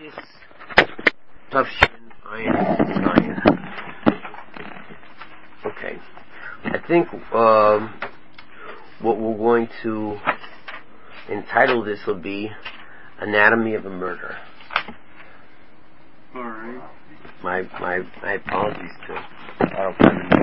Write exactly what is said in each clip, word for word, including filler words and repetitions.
Bereshis Tavshin Ayin. Okay, I think um, what we're going to entitle this will be Anatomy of a Murder. All right. My my my apologies to our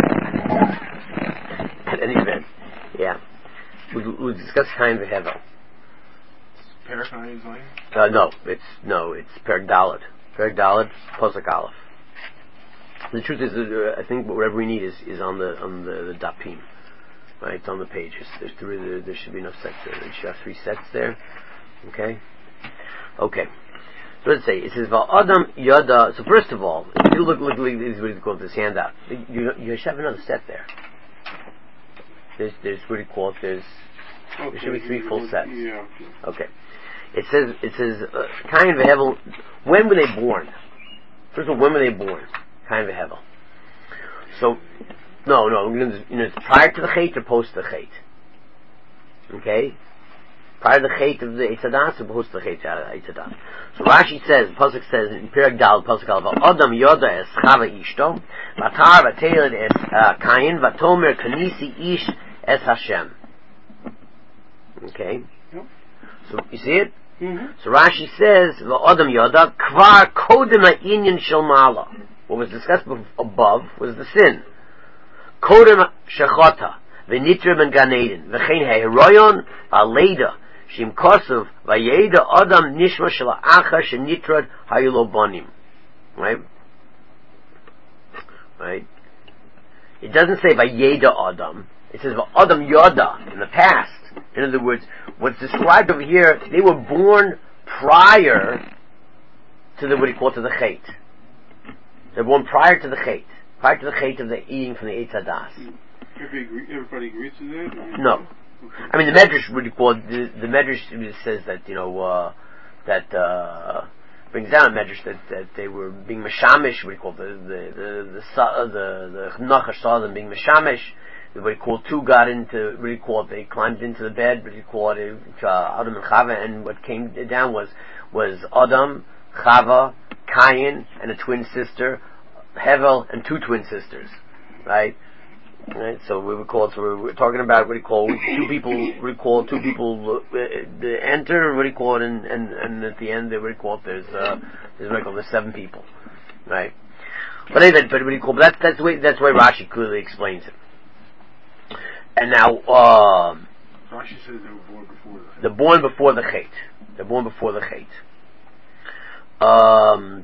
At any event, yeah, we we discussed Chaim Vehevel. Perek Ayin Zayin? Uh, no, it's no, it's Perek Daled. Perek Daled, Posuk Aleph. The truth is, uh, I think whatever we need is, is on the on the, the dapim, right? It's on the pages. There's three. There, there should be enough sets there. There should have three sets there. Okay. Okay. So let's say it says Adam Yada. So first of all, if you look, look, look, this is what it's called. This handout. You you should have another set there. There's there's what it called. There's Okay. there should be three full sets. Yeah. Okay. It says it says Kain Vehevel. When were they born? First of all, when were they born? Kain Vehevel. So no, no. You know, it's prior to the Chet or post the Chet. Okay. Prior to the Chet of the Eitzadas or post the Chet of the Eitzadas. So Rashi says, Pasuk says in Perek Dal, Pasuk Aleph, Adam Yoda es Chava Ishto, Vatar Vateled es Kain, Vatomer Kanisi Ish es Hashem. Okay. Yep. So you see it? Mm-hmm. So Rashi says, Adam Yoda Kvar Kodem Inyan Shel Mala. What was discussed above was the sin. Kodem Shechota, V'nitra Ben Gan Eden, V'chein He'eroyon Aleda. Shim Kosov Vayeda Adam Nishma Shela Acha Shenitrad Hayulo Bonim. Right? Right? It doesn't say Vayeda Adam. It says Adam Yoda in the past. In other words, what's described over here, they were born prior to the what he called to the Chet. They're born prior to the Chet. Prior to the Chet of the eating from the Eitz Hadas. Everybody, everybody agrees to that? No. I mean, the Medrash really called the, the Medrash says that you know uh, that uh, brings down a Medrash that, that they were being mashamish. What do you call the the the the the, the Nachash saw them being mashamish. What he called two got into what he called they climbed into the bed. What he called it, uh, Adam and Chava, and what came down was was Adam, Chava, Cain, and a twin sister, Hevel, and two twin sisters, right? Right, so we would call it, so we're talking about what do you call two people, what do you call two people uh, enter, what do you call it, and, and, and at the end, they what do you call it, there's, uh, there's what do you call it, there's seven people, right? But anyway, but what do you call it, that's, that's the way, that's the way Rashi clearly explains it. And now, um, Rashi says they were born before the Chet. They're born before the Chet. They're born before the Chet. Um,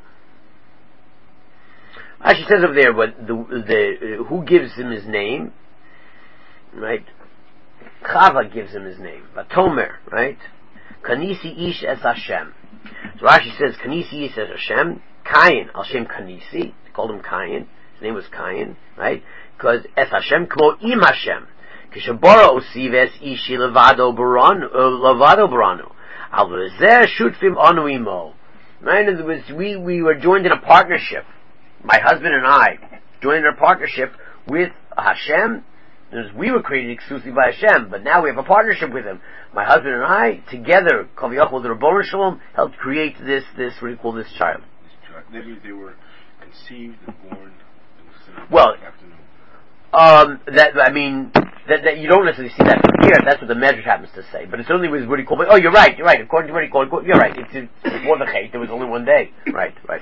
Rashi says over there, what the, the, uh, who gives him his name, right? Chava gives him his name. Vatomer, right? Kanisi ish es Hashem. So Rashi says, Kanisi ish es Hashem. Kain, al Shem Kanisi. They called him Kain. His name was Kain, right? Because es Hashem, kmo im Hashem. Kishabara osiv es ishi levado baranu, levado baranu. Al v'zeh shutfim anu imo. Right? In other words, we, we were joined in a partnership. My husband and I joined our partnership with Hashem. We were created exclusively by Hashem, but now we have a partnership with Him. My husband and I, together, Kaviyachol the Rabbon Shalom, helped create this, this, what do you call this child? That means they were conceived and born in the same well, afternoon. Um, that, I mean, that, that you don't necessarily see that from here. That's what the Medrash happens to say. But it certainly was what he called. Oh, you're right. You're right. According to what he called, you're right. It's, it's before the Chet. There was only one day. Right. Right.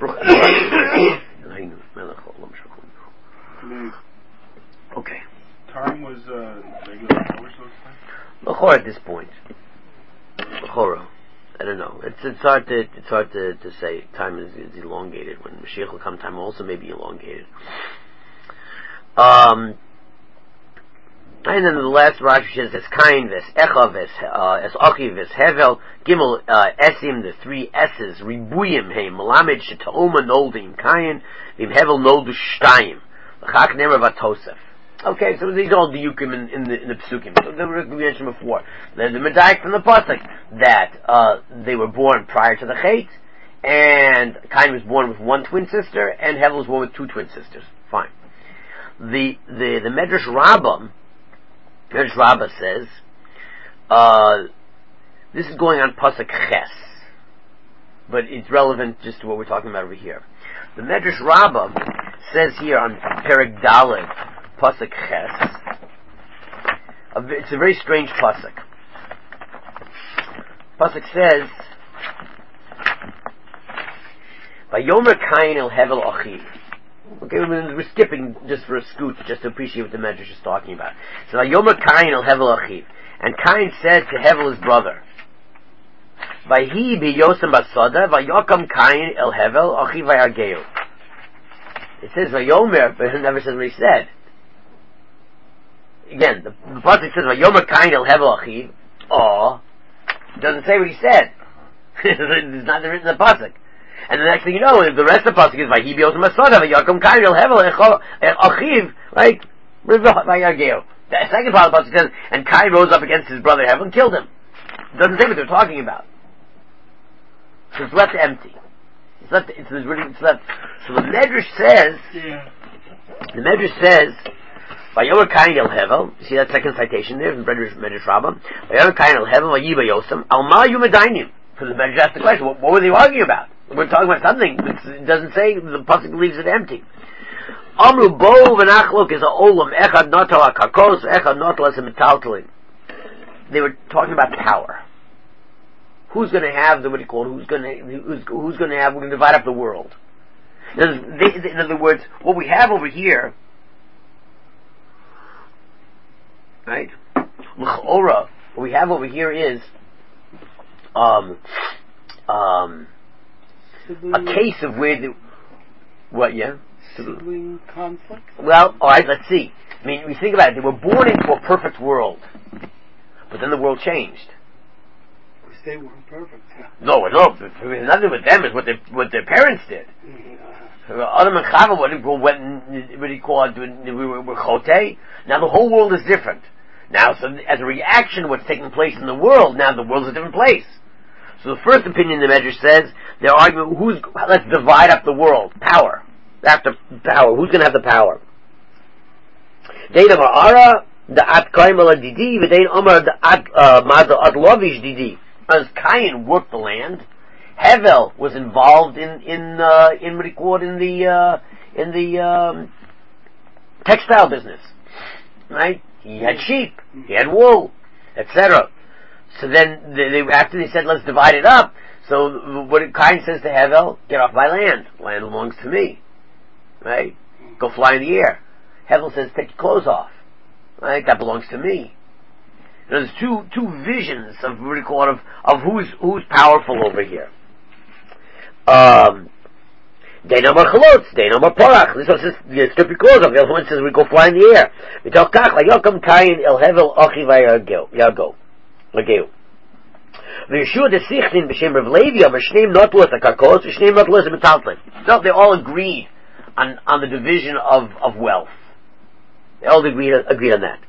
Okay. Time was uh, regular hours those times? L'chora at this point. L'chora. I don't know. It's it's hard to it's hard to, to say. Time is, is elongated. When Mashiach will come, time also may be elongated. Um, and then the last Rashi says es Kain, ves Echa, ves es Achi, ves Hevel, Gimel uh, Esim, the three S's, Ribuyim Heim, Melamed Shetaoma Noldim Kain, Vim Hevel Noldu Shtayim, L'chak Nemer Vatosef. Okay, so these are all the Yukim in, in the in the Psukim. So they were we mentioned before. There's the Medayik from the Pasuk that uh, they were born prior to the Chet, and Kain was born with one twin sister, and Hevel was born with two twin sisters. Fine. The the the Medrash Rabbah, Medrash Rabbah says, uh, this is going on Pasuk Ches. but it's relevant just to what we're talking about over here. The Medrash Rabbah says here on Perek Daled, Pasuk Ches, it's a very strange pasuk. Pasuk says, "Vayomer Kain el Hevel Achiv." Okay, we're skipping just for a scoot, just to appreciate what the Medrash is talking about. So, "Vayomer Kain el Hevel Achiv," and Kain said to Hevel his brother, "Vayhi biyosem basada, vayokam Kain el Hevel Achiv vayageu." It says Vayomer, but it never says what he said. Again, the, the pasuk says Vayomer Kain el Hevel Achiv. Oh, it doesn't say what he said. It's not written in the pasuk. And the next thing you know, the rest of the pasuk is Vayhi biyosem basada, vayokam Kain el Hevel Achiv, right? Vayageu. The second part of the pasuk says, and Kain rose up against his brother Hevel and killed him. It doesn't say what they're talking about. So it's left empty. It's left, it's really, it's left. So the Medrash says, yeah. the Medrash says, Vayomer Kain el Hevel, you see that second citation there, from Medrash, Medrash Rabbah, Vayomer Kain el Hevel, Vayiba Yosem, Alma Yumedainim. So the Medrash asked the question, what, what were they arguing about? We're talking about something, it doesn't say, the pasuk leaves it empty. Amru bo v'nachlok is a olam, echad notal ha-kakos, echad notal ha-metaltalim. They were talking about power. Who's going to have the, what do you call it, who's going to, who's, who's going to have, we're going to divide up the world. In other, they, in other words, what we have over here, right, l'ch'ora, what we have over here is, um, um, a case of where the, what, yeah? Sibling conflict? Well, alright, let's see. I mean, we think about it, they were born into a perfect world, but then the world changed. They weren't perfect. Yeah. No, no, it was nothing with them, it's what their, what their parents did. Yeah. Adam and Chava went, went, what do you call it, we were, were chote. Now the whole world is different. Now, so as a reaction to what's taking place in the world, now the world's a different place. So the first opinion the Medrash says, they're arguing, who's, let's divide up the world. Power. After power. Who's going to have the power? Deina Ma'ara, the At Kaimala Didi, V'dein Omar, the At Maza At Lovish Didi. As Cain worked the land, Hevel was involved in in uh, in what he called in the uh, in the um, textile business, right? He had sheep, he had wool, et cetera. So then they, they after they said let's divide it up. So what Cain says to Hevel, get off my land. Land belongs to me, right? Go fly in the air. Hevel says take your clothes off, right? That belongs to me. There's two two visions of what do you call it, of, of who's who's powerful over here. Um Deina Mar Chalotz, Deina Mar Porach. This one says you strip your clothes off, the other one says we go fly in the air. We tell Kach, like Yocham Kain El Hevel Achi Vayageu Yago. Lageu. V'Yeshua de Sichtin b'Shem Rav Levi of Shneim not los hakakos, Shneim not los metaltlin. No, they all agreed on on the division of, of wealth. They all agreed, agreed on that.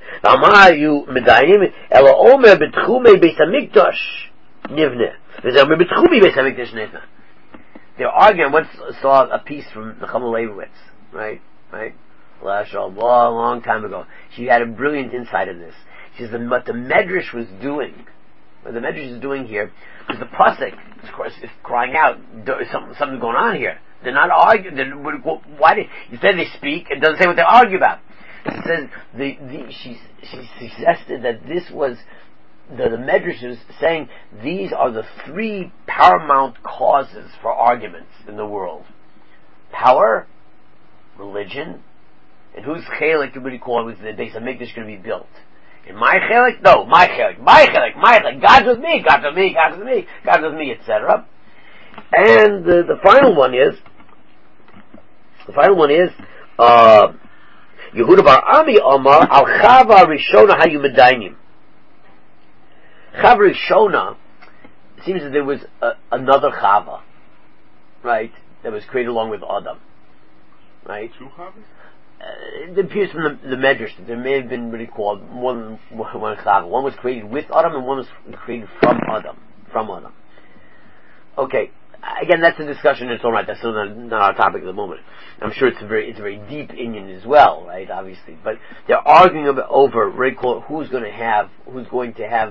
They're arguing. I once saw a piece from Nechama Leibowitz, right? Right? Last a long, long time ago. She had a brilliant insight in this. She says what the Medrash was doing, what the Medrash is doing here, because the pasuk, of course, is crying out, there's something, something going on here. They're not arguing. They're, why did, instead they speak, it doesn't say what they argue about. It says the, the, she, she suggested that this was the, the Medrash is saying these are the three paramount causes for arguments in the world: power, religion, and whose chelik do we call it? Was the base of Mikdash going to be built? In my chelik? No, my chelik, my chelik, my chelik. God's with me, God's with me, God's with me, God's with me, et cetera. And the, the final one is the final one is. Uh, Yehuda bar Ami Omar al Chava Rishona Hayumedainim. Chava Rishona, it seems that there was a, another Chava, right, that was created along with Adam, right? Two Chavas? Uh, it appears from the, the Medrash that there may have been what he called more than one Chava. One was created with Adam and one was created from Adam. From Adam. Okay. Again, that's a discussion in its own right. That's still not, not our topic at the moment. I'm sure it's a very, it's a very deep Indian as well, right? Obviously, but they're arguing about over who's going to have, who's going to have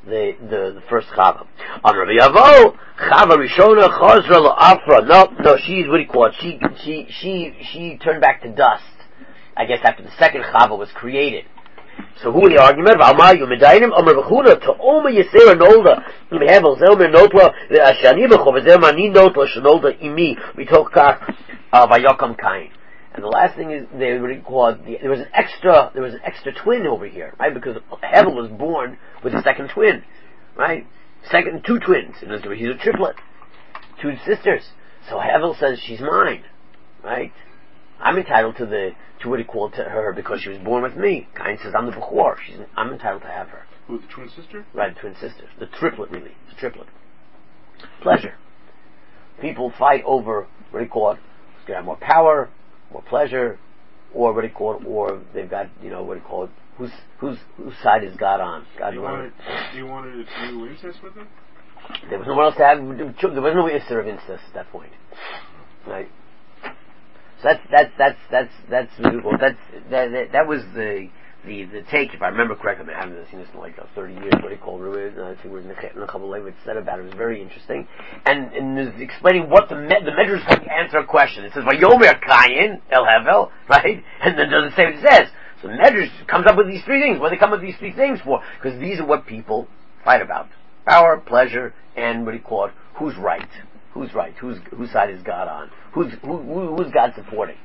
the the, the first Chava. On Rabbi Yavo, Chava Rishona Chazra La'afra. No, no, she's what do you call it? She she she she turned back to dust. I guess after the second Chava was created. So who the argument? V'almayu medainim Amar B'chuna to Oma Yisera Nolda Im Hevel Zelmer Notla Ashani B'chov Zer Mani Notla Shenolda Imi Mitokach Vayokam Kain. And the last thing is they would call it the, there was an extra there was an extra twin over here, right? Because Hevel was born with a second twin, right? Second two twins. And he's a triplet, two sisters. So Hevel says she's mine, right? I'm entitled to the to what he called to her because she was born with me. Cain says I'm the Bechor. She's I'm entitled to have her. Who, the twin sister? Right, the twin sister, the triplet really, the triplet. Pleasure. People fight over what do you call it? Who's gonna have more power, more pleasure, or what do you call it? Or they've got you know what do you call it? Whose whose whose side is God on? God you wanted. wanted you wanted to do incest with him? There was no one else to have. There was no issue of incest at that point, right? So that's that's that's that's that's well, that's that, that that was the the the take, if I remember correctly. I haven't seen this in like uh, thirty years. What he called it, I think it was Nechabalev said about it. It was very interesting, and and is explaining what the the measures come to answer a question. It says Vayomer Kayin El Hevel, right, and then doesn't say what it says. So the measures comes up with these three things. What do they come up with these three things for? Because these are what people fight about: power, pleasure, and what do you call it? Who's right? Who's right? Who's whose side is God on? Who's who, who, who's God supporting?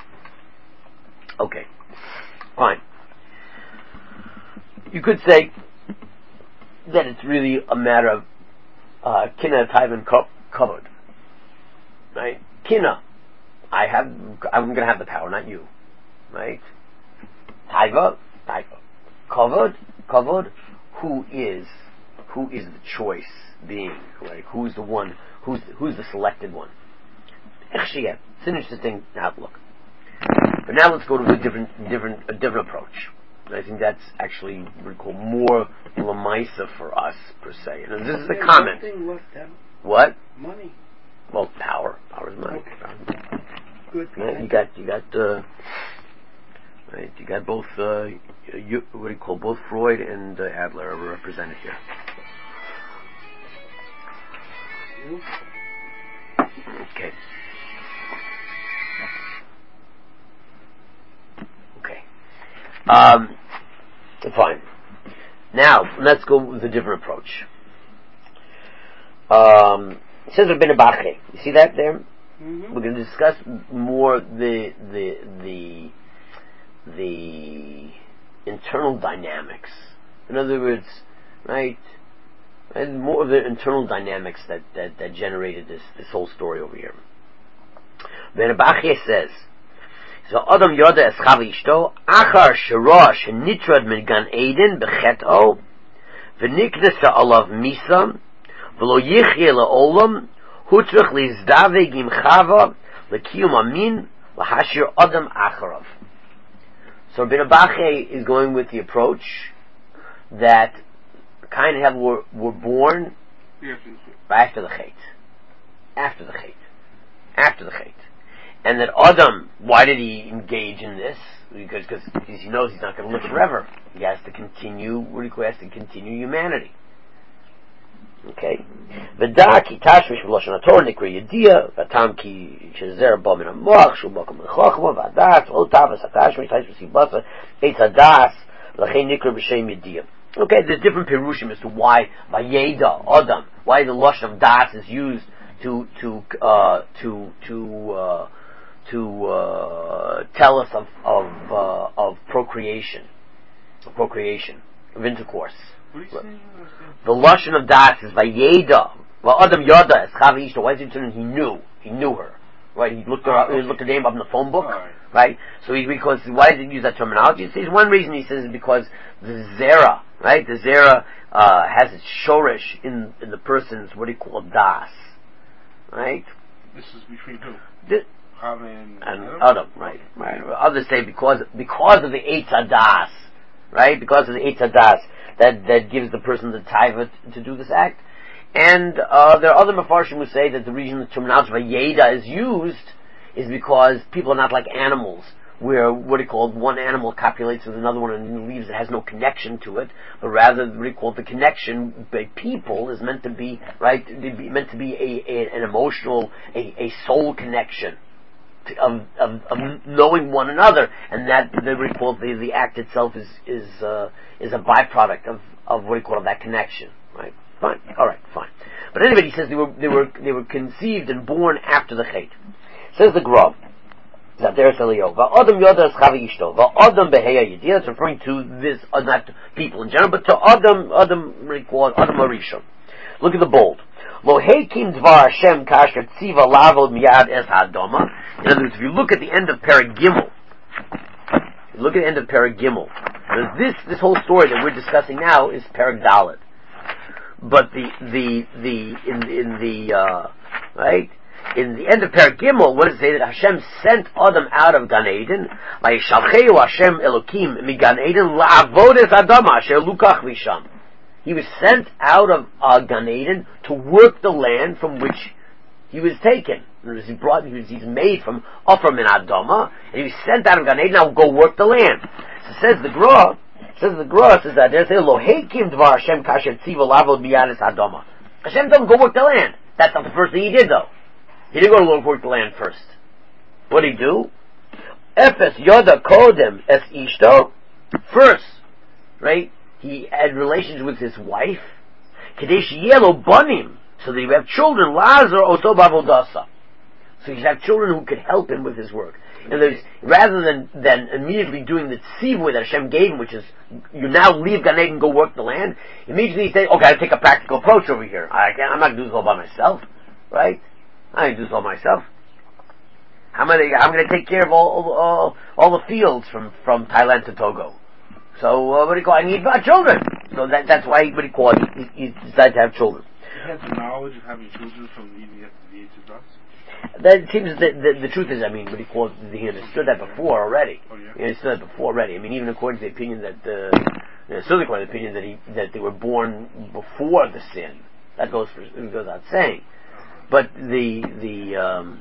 Okay, fine. You could say that it's really a matter of uh, kina, taiva, and kavod, right? Kina, I have, I'm going to have the power, not you, right? Taiva, taiva, kavod, kavod. Who is who is the choice being? Right? Who's the one? Who's who's the selected one? It's an interesting outlook. But now let's go to a different different a different approach. And I think that's actually what we call more lamaisa for us per se. And this is a comment. Left out. What? Money. Well, power. Power is money. Okay. Good. Yeah, you got you got uh, right. You got both. Uh, you, what do you call both Freud and uh, Adler are represented here. Okay. Okay. Um, fine. Now, let's go with a different approach. Um, it says Rabbeinu Bachya. You see that there? Mm-hmm. We're going to discuss more the, the, the, the internal dynamics. In other words, right, and more of the internal dynamics that, that, that generated this, this whole story over here. Rabbeinu Bachya says, so Adam Yoda es Chava Ishto, Achar Shara Shenitrad min Gan Eden Bechet'o, V'niknesa Alav Misa, V'lo Yichye La'olam, Hutrach Lizdaveg Im Chava, L'kiyum Amin, L'hashir Adam Acharav. So Rabbeinu Bachya is going with the approach that Cain and Hevel were, were born after the Chet. After the Chet. After the Chet. And that Adam, why did he engage in this? Because cause he knows he's not going to live forever. He has to continue, what do you call it? He has to continue humanity. Okay? V'da ki tashmish v'loshan HaTorah nikra yediyah, v'atam ki shezer bo min ha-moach, shu bo kam l'chochma, v'adas, v'o tavas ha-tashmish, tashmish v'sibasa, eitz hadas, l'chein nikra b'shem yediyah. Okay, there's different perushim as to why Vayeda, Adam, why the Lashon of Das is used to, to, uh, to, to, uh, to, uh, tell us of, of, uh, of procreation, of procreation, of intercourse. What are you saying? The Lashon of Das is Vayeda. Well, Adam Yoda is Chava Ishto. Why is it saying he knew? He knew her. Right? He looked her up, Oh, okay. he looked her name up in the phone book. Right. Right? So he, because, why does he use that terminology? He says one reason he says is because the Zera, right? The Zera, uh, has its shorish in, in the person's, what do you call, Das. Right? This is between who? This, Chava and, and Adam? Adam, right? Right. Others say because, because of the Eitz Hadas, right? Because of the Eitz Hadas, that, that gives the person the taiva to do this act. And, uh, there are other Mefarshim who say that the reason the terminology Vayeda is used is because people are not like animals, where what he called one animal copulates with another one and leaves it has no connection to it, but rather what he called the connection by people is meant to be right, meant to be a, a an emotional, a, a soul connection to, of, of of knowing one another, and that the what he called the, the act itself is is uh, is a byproduct of of what he called that connection, right? Fine, all right, fine. But anyway, he says they were they were they were conceived and born after the Chet. Says the Grov. That's referring to this, uh, not people in general, but to Adam, Adam, Adam Arishon. Look at the bold. In other words, if you look at the end of Perek Gimel, look at the end of Perek Gimel. This this whole story that we're discussing now is Perek Dalet. But the the the in in the uh, right. In the end of Perek Gimel, what does it say? That Hashem sent Adam out of Gan Eden, Vayishalcheu Hashem Elokim mi Gan Eden la'avodes Adama asher lukach misham. He was sent out of uh, Gan Eden to work the land from which he was taken. He brought, he was, he's made from Ofra min Adama, and he was sent out of Gan Eden. Now go work the land. So says the Gra, says the Gra, says that there, say Lo heikim dvar Hashem kasher tziva lavod miyades Adama. Hashem told him go work the land. That's not the first thing he did, though. He didn't go to work the land first. What did he do? Efes yoda kodem es ishto. First, right? He had relations with his wife. Kadesh yelo banim, so that he would have children. Lazar oso bavodasa. So he should have children who could help him with his work. And there's, rather than, than immediately doing the tzivui that Hashem gave him, which is you now leave Gan Eden and go work the land. Immediately he says, "Okay, I take a practical approach over here. I can't, I'm not going to do this all by myself, right? I can do this all myself. How am I, I'm going to take care of all, all all the fields from, from Thailand to Togo. So uh, what do you call? I need uh, children. So that that's why what do you call it? He, he decided to have children. He had the knowledge of having children from eating at the age of us. That seems that the, the truth is, I mean, what do you call it? He understood that before already. Oh, yeah. He understood that before already. I mean, even according to the opinion that uh, you know, certainly according to the opinion that he that they were born before the sin. That goes for it goes without saying. But the the um,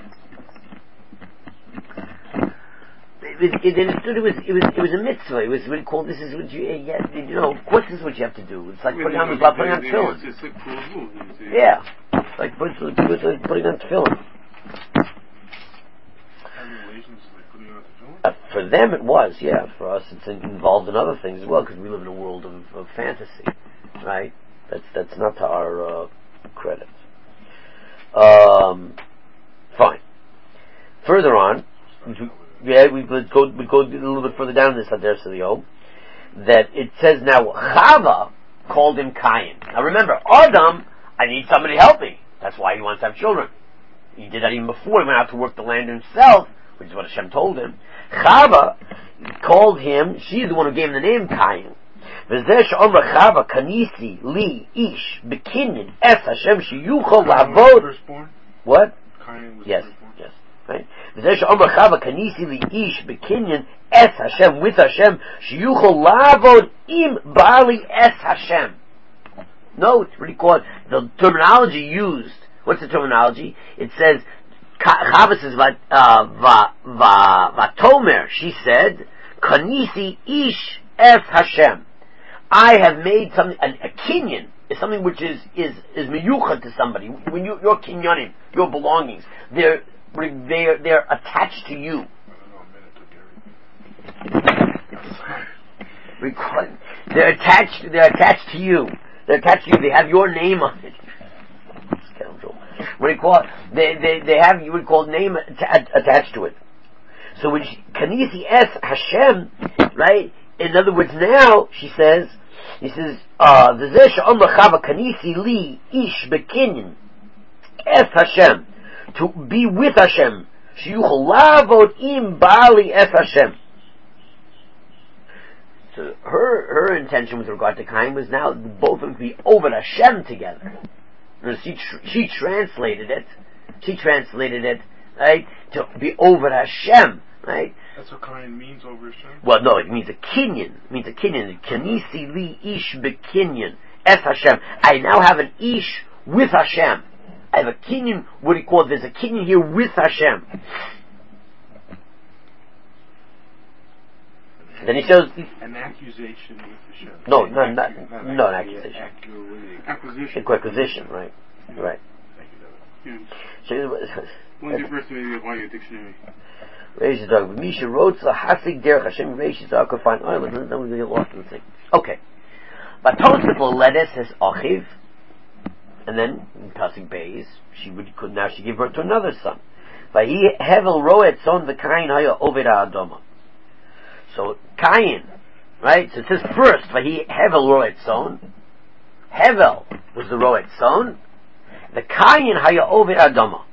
it, it, it understood it was it was it was a mitzvah. It was what he called this is what you yeah, you know of course this is what you have to do. It's like putting on like putting on tefillin. Yeah, it's like putting like putting on tefillin. Uh, for them it was, yeah. For us it's involved in other things as well because we live in a world of, of fantasy, right? That's that's not to our uh, credit. Um, fine. Further on, yeah, we would go we go a little bit further down in this Hadar Silio, that it says now Chava called him Cain. Now remember, Adam, I need somebody to help me. That's why he wants to have children. He did that even before he went out to work the land himself, which is what Hashem told him. Chava called him. She's the one who gave him the name Cain. V'zeh she'omra Chava kanisi li ish bekinyan es Hashem sheyuchol lavod. Firstborn? What? Cain was yes, firstborn. yes. Right. V'zeh she'omra Chava kanisi li ish bekinyan es Hashem with Hashem sheyuchol lavod im bali es Hashem. Note what do you call it? The terminology used. What's the terminology? It says Chava says va va va vatomer. She said kanisi ish es Hashem. I have made something, an, a kinyan is something which is, is, is miyuchad to somebody. When you, your kinyanim, your belongings, they're, they're, they're attached to you. They're attached, they're attached to you. They're attached to you. They have your name on it. What do you call it? They, they, they have, you would call name att- attached to it. So when she, kanisi es Hashem, right? In other words, now, she says, he says, uh, V'zeh she'omra Chava kanisi li ish bekinyan es Hashem, to be with Hashem, sheyuchol lavod im bali es Hashem. So her, her intention with regard to Cain was now both of them to be over Hashem together. And she, tr- she translated it, she translated it, right, to be over Hashem, right? That's what Cain means over Hashem? Well, no, it means a kinyan. It means a kinyan. Kanisi li ish bekinyan. Es Hashem. I now have an ish with Hashem. I have a kinyan, what do you call it? There's a kinyan here with Hashem. Then he shows an accusation with the show. no, no, not, Accu- no, an accu- accusation, accu- Acquisition. acquisition, right, right. Thank you, David. Yeah. So, When's your first maybe apply your dictionary? Reish Zog, Misha wrote the Hasig Derech Hashem Reish Zog could find oil, and then we get lost in the thing. Okay, but Tosef Ledes says Achiv, and then in Pasuk Beis, she would could now she give birth to another son. But he Hevel Roet son the Kain Haya Oved Adoma. So Kain, right? So it says first, but he Hevel Roet son. Hevel was the Roet son. The Kain Haya Oved Adoma.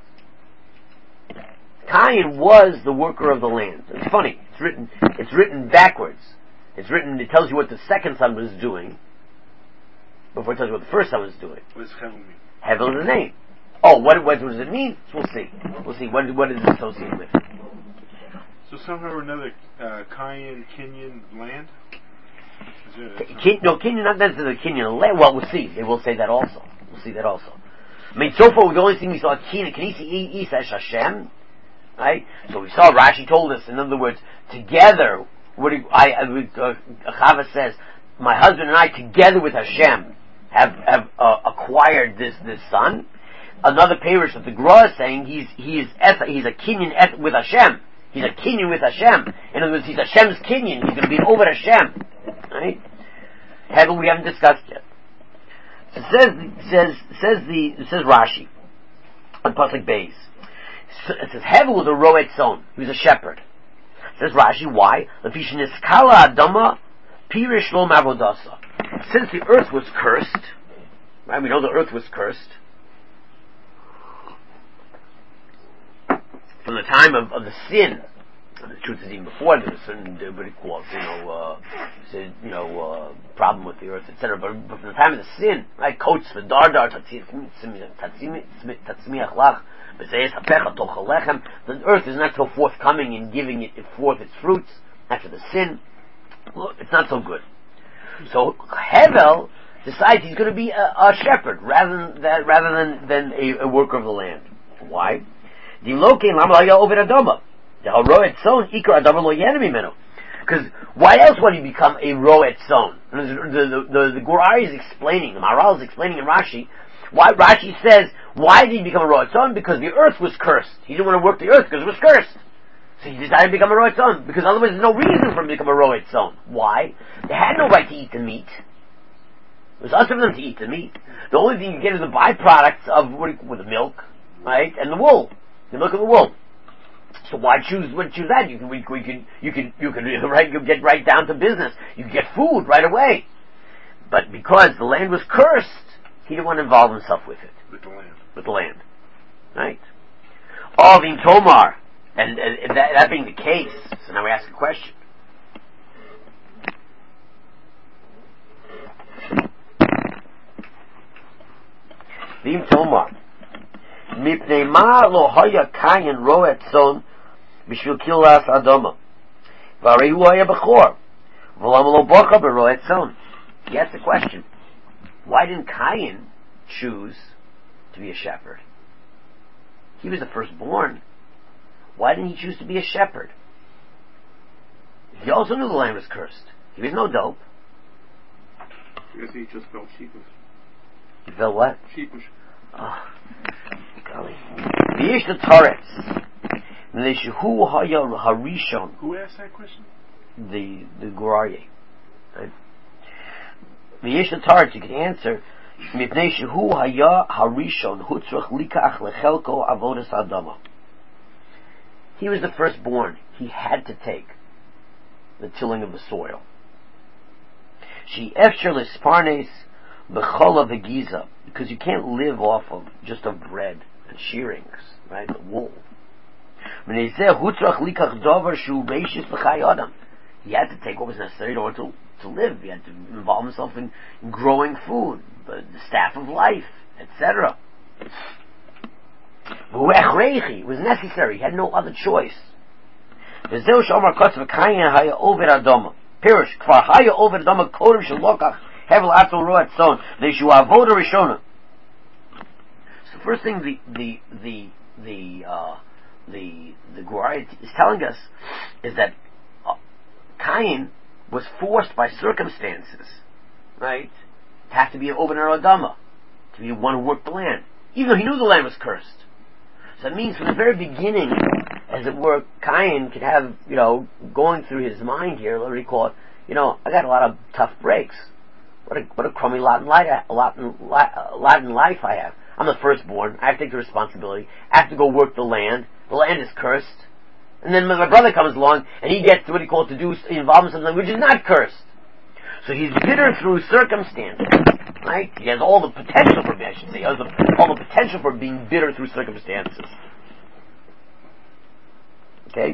Kain was the worker of the land. It's funny. It's written. It's written backwards. It's written. It tells you what the second son was doing before it tells you what the first son was doing. What does Hevel mean? Hevel is the name. Oh, what, what does it mean? We'll see. We'll see. What, what is it associated with? So somehow or another, uh, Kayan, Kenyan land? Is there K- Kin, no, Kenyan, not necessarily Kenyan land. Well, we'll see. They will say that also. We'll see that also. I mean, so far, the only thing we saw Kenyan, Kenisi, Isa, Hashem, right? So we saw, Rashi told us, in other words, together, what do, I, I, uh, Chava says, my husband and I, together with Hashem, have, have uh, acquired this, this son. Another parish that the Gra is saying he's he's he's a Kenyan et with Hashem. He's a Kenyan with Hashem. In other words, he's Hashem's Kenyan. He's going to be over Hashem, right? Hevel we haven't discussed yet. So it says says says the it says Rashi on Pasuk Beis. So it says Hevel was a roet son. He was a shepherd. It says Rashi why? Kala Adama Pirish Lo Mavodasa. Since the earth was cursed, right? We know the earth was cursed. From the time of, of the sin, the truth is even before there was certain what it calls, you know, uh, you know, uh, problem with the earth, et cetera. But, but from the time of the sin, right, coats for dardar, tatzmiach lach, the earth is not so forthcoming in giving it forth its fruits after the sin. Look, it's not so good. So Hevel decides he's going to be a, a shepherd rather than that, rather than than a, a worker of the land. Why? Because why else would he become a roet son? The the the, the Gurai is explaining, the Maharal is explaining in Rashi why Rashi says why did he become a roet son? Because the earth was cursed. He didn't want to work the earth because it was cursed. So he decided to become a roet son because otherwise there's no reason for him to become a roet son. Why? They had no right to eat the meat. It was us for them to eat the meat. The only thing you get is the byproducts of what, with the milk, right, and the wool. The milk and the wool. So why choose? Why choose that? You can, we, we can, you can, you can, right? You get right down to business. You can get food right away. But because the land was cursed, he didn't want to involve himself with it. With the land. With the land, right? Avim Tomar, and, and, and that, that being the case, so now we ask a question. Avim Tomar. Mipnei ma lo haya Kayin roet son b'shvil kilas adama. V'arei hu haya b'chor. V'lam lo bocha b'roet son. He asked the question, why didn't Kayin choose to be a shepherd? He was the firstborn. Why didn't he choose to be a shepherd? He also knew the land was cursed. He was no dope. Because he just felt sheepish. He felt what? Sheepish. Oh, golly. V'yesh the Taretz. V'neshu haya harishon. Who asked that question? The the Gurarye. Right? V'yesh the Taretz. You can answer. Mipnei shehu haya harishon hutzrach likach lechelko avodas adama. He was the firstborn. He had to take the tilling of the soil. She efshar lisparnes b'chola v'giza, because you can't live off of just of bread and shearings, right? The wool. He had to take what was necessary in order to, to live. He had to involve himself in growing food, the staff of life, et cetera. It was necessary. He had no other choice. Pirish, kvar haya over dama kodem shalokach hevel atzon roat son leishu avoda rishona. So first thing the the the the uh, the the Gurai is telling us is that uh, Cain was forced by circumstances, right, to have to be an Obener Adama, to be the one who worked the land, even though he knew the land was cursed. So that means from the very beginning, as it were, Cain could have, you know, going through his mind here, what do you call it, you know, I got a lot of tough breaks. What a, what a crummy lot in, life, a lot, in, lot in life I have. I'm the firstborn. I have to take the responsibility. I have to go work the land. The land is cursed. And then my brother comes along, and he gets, what do you call it, to do, involved in something which is not cursed. So he's bitter through circumstances, right? He has all the potential for, I should say, he has all the potential for being bitter through circumstances. Okay?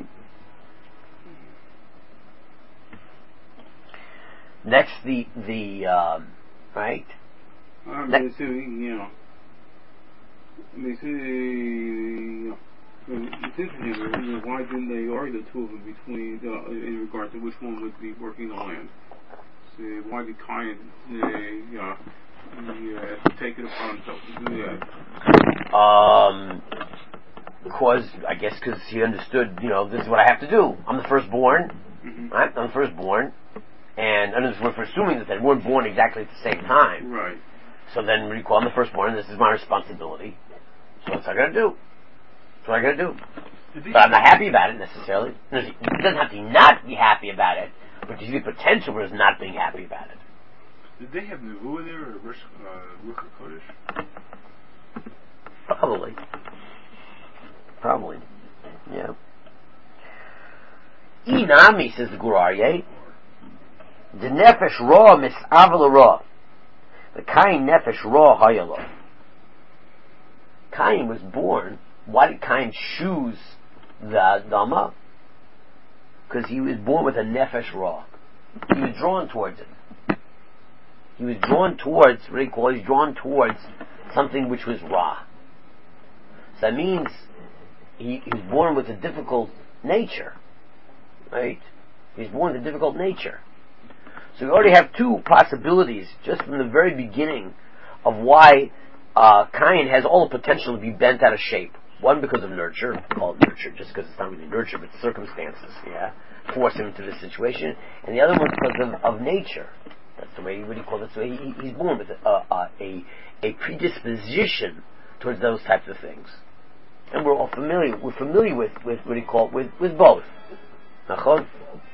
Next, the, the, um, right? Um, Next. they say, you know, they say, you know, it's interesting, you know, why didn't they argue the two of them between, uh, in regard to which one would be working the land? So why did Cain, uh, uh, he, uh, take it upon himself to do that? Um, because, I guess because he understood, you know, this is what I have to do. I'm the firstborn, Mm-hmm. right? I'm the firstborn. And, and this, we're assuming that they weren't born exactly at the same time. Right. So then we call I'm the firstborn, and this is my responsibility. So that's what I gotta do. That's what I gotta do. But I'm not happy about it necessarily. He doesn't have to not be happy about it, but you see the potential for his not being happy about it. Did they have Nevuah there or Ruach uh, Ruach HaKodesh? Probably. Probably. Yeah. Inami, says the Gur Aryeh. The nefesh ra mis'avel ra. The Cain nefesh ra hayalo. Cain was born. Why did Cain choose the Adama? Because he was born with a nefesh ra. He was drawn towards it. He was drawn towards, what do you call it? He was drawn towards something which was ra. So that means he, he was born with a difficult nature. Right? He was born with a difficult nature. So we already have two possibilities just from the very beginning of why uh, Cain has all the potential to be bent out of shape. One because of nurture, called nurture, just because it's not really nurture, but circumstances, yeah, force him into this situation. And the other one because of, of nature. That's the way, what do you call it? That's the way he, he's born with a, a, a, a predisposition towards those types of things. And we're all familiar, we're familiar with, with what do you call it, with, with both. Nachon?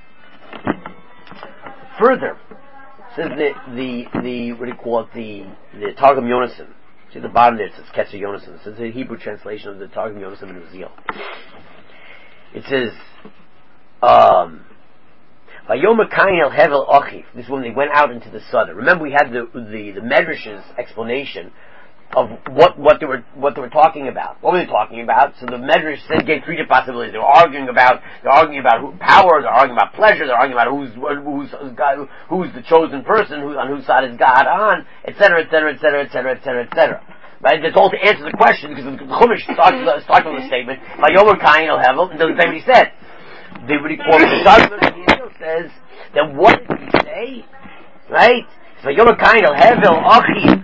Further, says the, the, the, what do you call it, the, the Targum Yonasan. See the bottom there, it says Ketzer Yonasan. It says the Hebrew translation of the Targum Yonasan in Uziel. It says, um, Vayomer Cain el Hevel Ochiv. This is when they went out into the Sada. Remember we had the, the, the Medrash's explanation of what, what they were, what they were talking about. What were they talking about? So the Medrash said, gave three different possibilities. They were arguing about, they're arguing about who, power, they're arguing about pleasure, they're arguing about who's, who's, who's, God, who's the chosen person, who, on whose side is God on, et cetera, et cetera, et cetera, et cetera, et cetera, et cetera. Right? That's all to answer the question, because the Chumash starts, starts with the statement, Vayomer Cain el Hevel, and doesn't say what he said. They would call the Targum says, then what did he say? Right? Vayomer Cain el Hevel Ochi.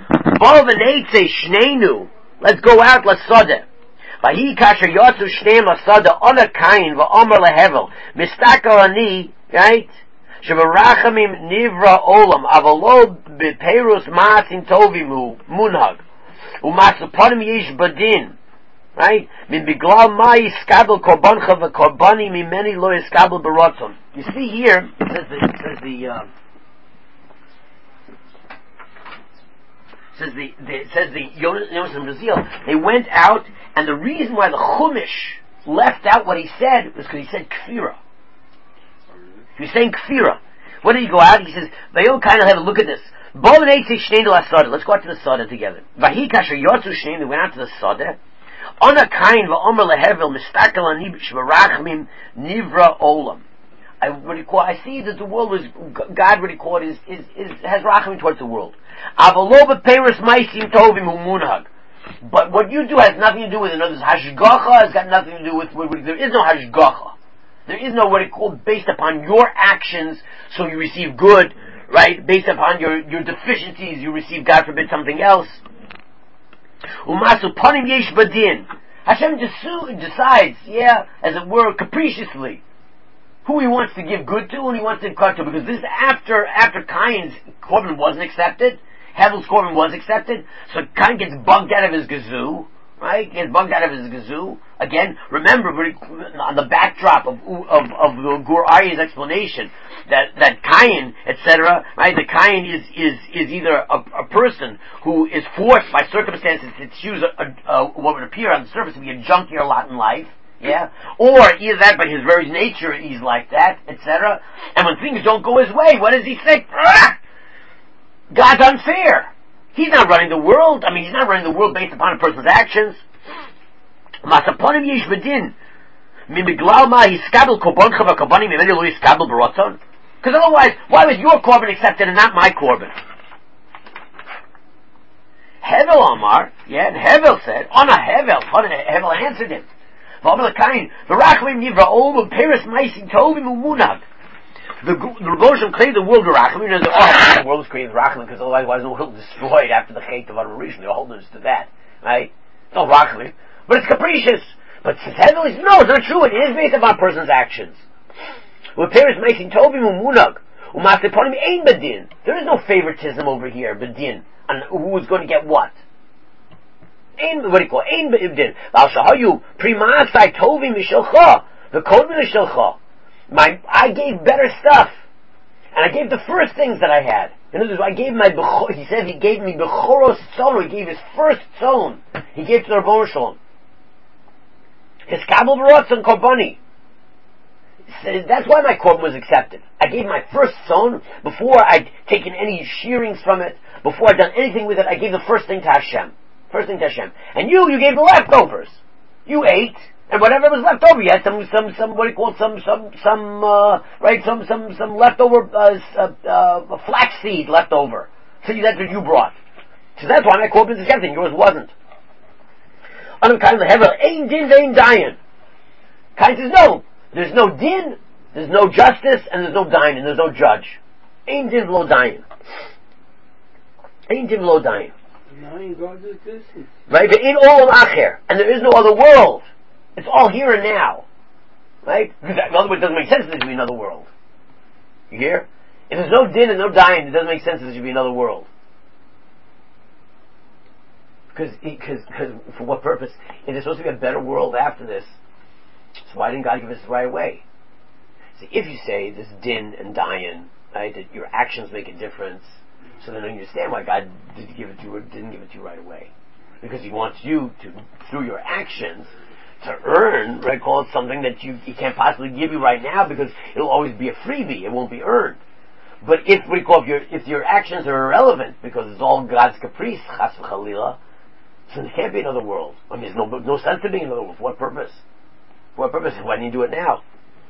Let's go out, let's sada. Vahi kasher yotzu shneim lasada ona Cain va'omer lehevel mistakal ani, right? Shevarachamim nivra olam avalo beperus maasim tovim munhag umatzupanim yish badin, right? Min biglal ma yiskabel korbancha v'korbani mimeni lo yiskabel barotzon. You see here, it says the, it says the uh, Says the, the it says the Yonas and Brazil, they went out, and the reason why the Chumash left out what he said was because he said kfira. He was saying kfira. What did he go out? He says, "Vayomer Cain el Hevel, look at this. Let's go out to the Sada together. Vahi kasher yotzu shneim, they went out to the Sada. Ona Cain va'omer lehevel mistakel ani shvarachmim nivra olam. I what do you call? I see that the world was God. What do you call it? Is is, is has rachamim towards the world. Avaloba peris maisim tovim umunhag. But what you do has nothing to do with another's hashgacha. Has got nothing to do with, with, with there is no hashgacha. There is no what it called based upon your actions, so you receive good, right? Based upon your your deficiencies, you receive, God forbid, something else. Umasu panim yesh badin. Hashem decides, yeah, as it were, capriciously. who he wants to give good to and he wants to cut to, because this is after, after Cain's korban wasn't accepted, Hevel's korban was accepted, so Cain gets bugged out of his gazoo, right? Gets bugged out of his gazoo. Again, remember, on the backdrop of, of, of the Gur Aryeh's explanation, that, that Cain, et cetera, right? The Cain is, is, is either a, a person who is forced by circumstances to choose a, a, a, what would appear on the surface to be a junkier lot in life, yeah? Or either that, by his very nature, he's like that, et cetera. And when things don't go his way, what does he think? Ah! God's unfair. He's not running the world. I mean, he's not running the world based upon a person's actions. Masaponim yesh bedin. Miglal ma hiskabel korban chava korbanim memeni lo hiskabel b'ratzon. Because otherwise, why was your korban accepted and not my korban? Hevel Amar, yeah, and Hevel said, on a Hevel, Hevel answered him. V'amar l'kain, v'rachmim nivra'om v'peres ma'asim tovim u'munag. The the Rebbeinu claimed the world Rachamim, and oh, the world was created Rachamim, because otherwise why was the world destroyed after the Chet of Adam Rishon? They're holding us to that, right? It's not Rachamim, but it's capricious. But since Hevel is, no, it's not true. It is based upon a person's actions. There is no favoritism over here, bedin, on who is going to get what. What do you call it? Ein bedin. V'al shahayu primasai tovim mishelcha, v'kodmin mishelcha. My, I gave better stuff, and I gave the first things that I had. In other words, I gave my bechor, he said he gave me bechoros tzon, he gave his first tzon, he gave to the Rebbeinu Shalom. His kabel b'rotzon korbani. That's why my korban was accepted. I gave my first tzon, before I'd taken any shearings from it, before I'd done anything with it, I gave the first thing to Hashem. First thing to Hashem. And you, you gave the leftovers. You ate, and whatever was left over, you had some, some, some, what do you call it, some, some, some, uh, right, some, some, some leftover, uh, uh, uh, flaxseed left over. So that's what you brought. So that's why my korban is accepted, yours wasn't. Adam Kain lehevel, ein din ve'ein dayan. Kain says, no, there's no din, there's no justice, and there's no dayan, and there's no judge. Ein din v'lo dayan. Ein din v'lo dayan. Right, ve'ein olam acher, and there is no other world. It's all here and now. Right? In other words, it doesn't make sense that there should be another world. You hear? If there's no din and no dying, it doesn't make sense that there should be another world. Because, because, because, for what purpose? If there's supposed to be a better world after this, so why didn't God give us right away? See, if you say this din and dying, right, that your actions make a difference, so then you understand why God didn't give it to you or didn't give it to you right away. Because He wants you to, through your actions, to earn, right, call it something that you, he can't possibly give you right now, because it'll always be a freebie, it won't be earned. But if we call, if your, if your actions are irrelevant, because it's all God's caprice, chas v'chalila, so there can't be another world. I mean, there's no, no sense to being in another world. For what purpose? For what purpose? Why didn't you do it now?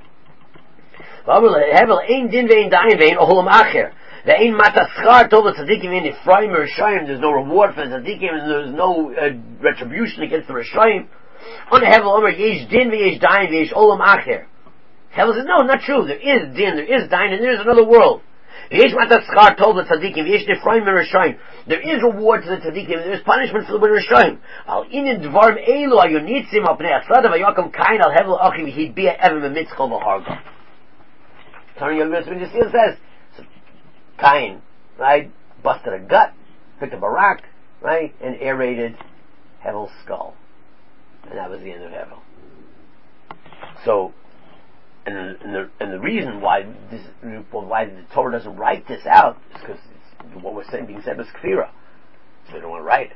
There's no reward for the tzaddikim, and there's no uh, retribution against the Rishayim. On the Hevel Omer, yesh din v'yesh dayin v'yesh olam acher. Hevel says, no, not true. There is din, there is dayin, and there is another world. V'yesh matas schar tov l'tzadikim, v'yesh nefroim v'rishayim. There is reward to the tzadikim, and there is punishment for the rishayim. Al inin dvarim elu ayonitzim al pnei atzlada v'yakam kain al Hevel achi v'hidbiya evim v'mitzchol v'harga. Turning your lips when you see it says, so Cain, right, busted a gut, picked up a rock, right, and aerated Hevel's skull. And that was the end of Hevel. So, and the, and the, and the reason why this, why the Torah doesn't write this out is because what was saying, being said was kfira. So they don't want to write it.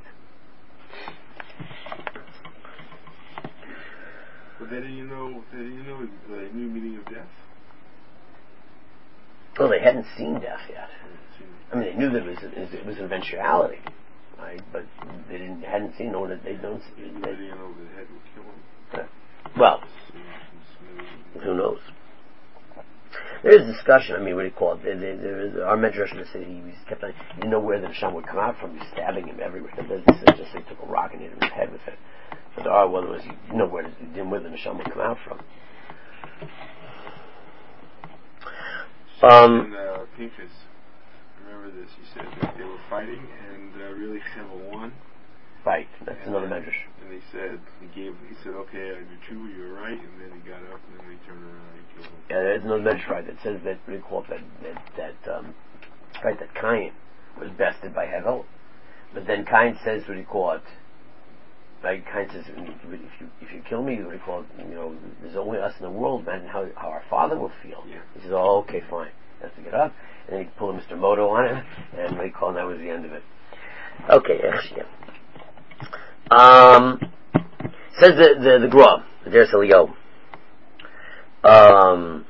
But they didn't know, they didn't know the new meaning of death? Well, they hadn't seen death yet. I mean, they knew that it was, it was an eventuality. Right, but they didn't, hadn't seen, or that they don't see. They, they didn't know the head would kill him. Well, who knows? There is discussion. I mean, what do you call it? There, there, there is, our Medrash said he kept on, he didn't know where the Neshama would come out from. He was stabbing him everywhere. It doesn't just he took a rock and hit him in the head with it. But there are one was, you didn't know where, he didn't know where the Neshama would come out from. Um, and, uh, Pinchas, remember this, he said that they were fighting, and uh, really Hevel won. Right, that's and another then, medrash. And they said, he gave, he said, okay, I do true, you're right, and then he got up, and then he turned around and killed him. Yeah, there's another medrash, right, that says that, we call it that, that, that um, right, that Cain was bested by Hevel, but then Cain says, what do you call it, right, Cain says, if you, if you kill me, what do you call it, you know, there's only us in the world, imagine how, how our father will feel. Yeah. He says, oh, okay, fine. He has to get up, and then he pulled a Mister Moto on him, and what do you call it, that was the end of it. Okay, yeah. Um, says the, the, the Gra, the Deir Elio. Um,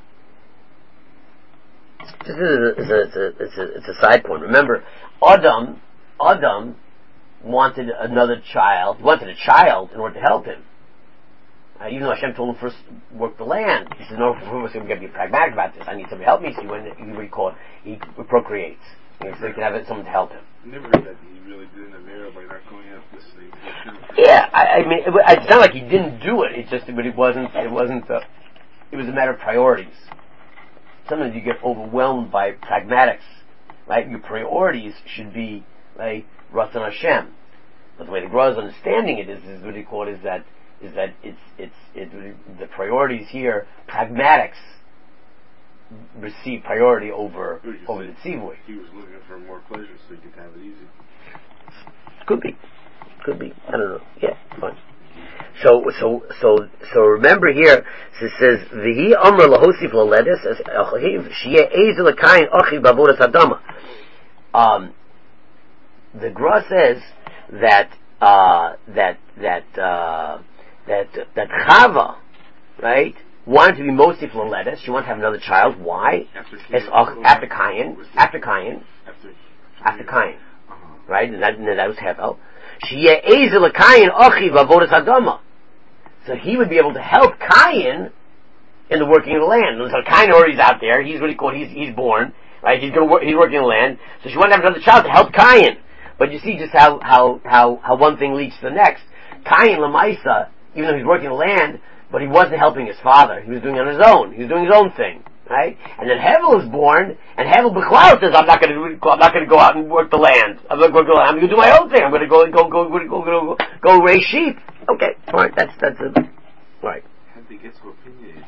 this is a, it's, a, it's, a, it's, a, it's a side point. Remember, Adam, Adam wanted another child. He wanted a child in order to help him. Uh, even though Hashem told him first work the land, he says, no, we're going to be pragmatic about this. I need somebody to help me. So he went, he, what do you call it? He procreates. So he can have someone to help him. I never heard that he really did in America by not going out listening. Yeah, I, I mean, it, it's not like he didn't do it. It's just, but it wasn't. It wasn't. Uh, it was a matter of priorities. Sometimes you get overwhelmed by pragmatics, right? Your priorities should be like Ratzon Hashem. But the way the Gra is understanding it is, is what he called is that is that it's it's it, the priorities here, pragmatics receive priority over over the tzivui. He was looking for more pleasure so he could have it easy. Could be, could be. I don't know. Yeah, fine. So so so so remember here. So it says v'hi amar lahosif loledes as achiv sheyeh ezel lekayin achiv bavodas adama. Um, the Gra says that uh, that that uh, that that Chava, right, wanted to be mosif loledes. She wanted to have another child. Why? After It's, uh, after Cain. After Cain. After, after Cain. Uh-huh. Right? And that, and that was Hevel. Sheyeh ezel lekayin achiv bavodas adama. So he would be able to help Cain in the working of the land. So Cain already is out there. He's what he called. He's he's born. Right? He's going to work. He's working in the land. So she wanted to have another child to help Cain. But you see just how how how how one thing leads to the next. Cain Lamaisa, even though he's working the land, but he wasn't helping his father. He was doing it on his own. He was doing his own thing. Right? And then Hevel is born, and Hevel B'Chlau says, "I'm not going to. I'm not going to go out and work the land. I'm not going to go. I'm going to do my own thing. I'm going to go go go go go go, go raise sheep." Okay, all right. That's that's a, right. How did they get so opinionated?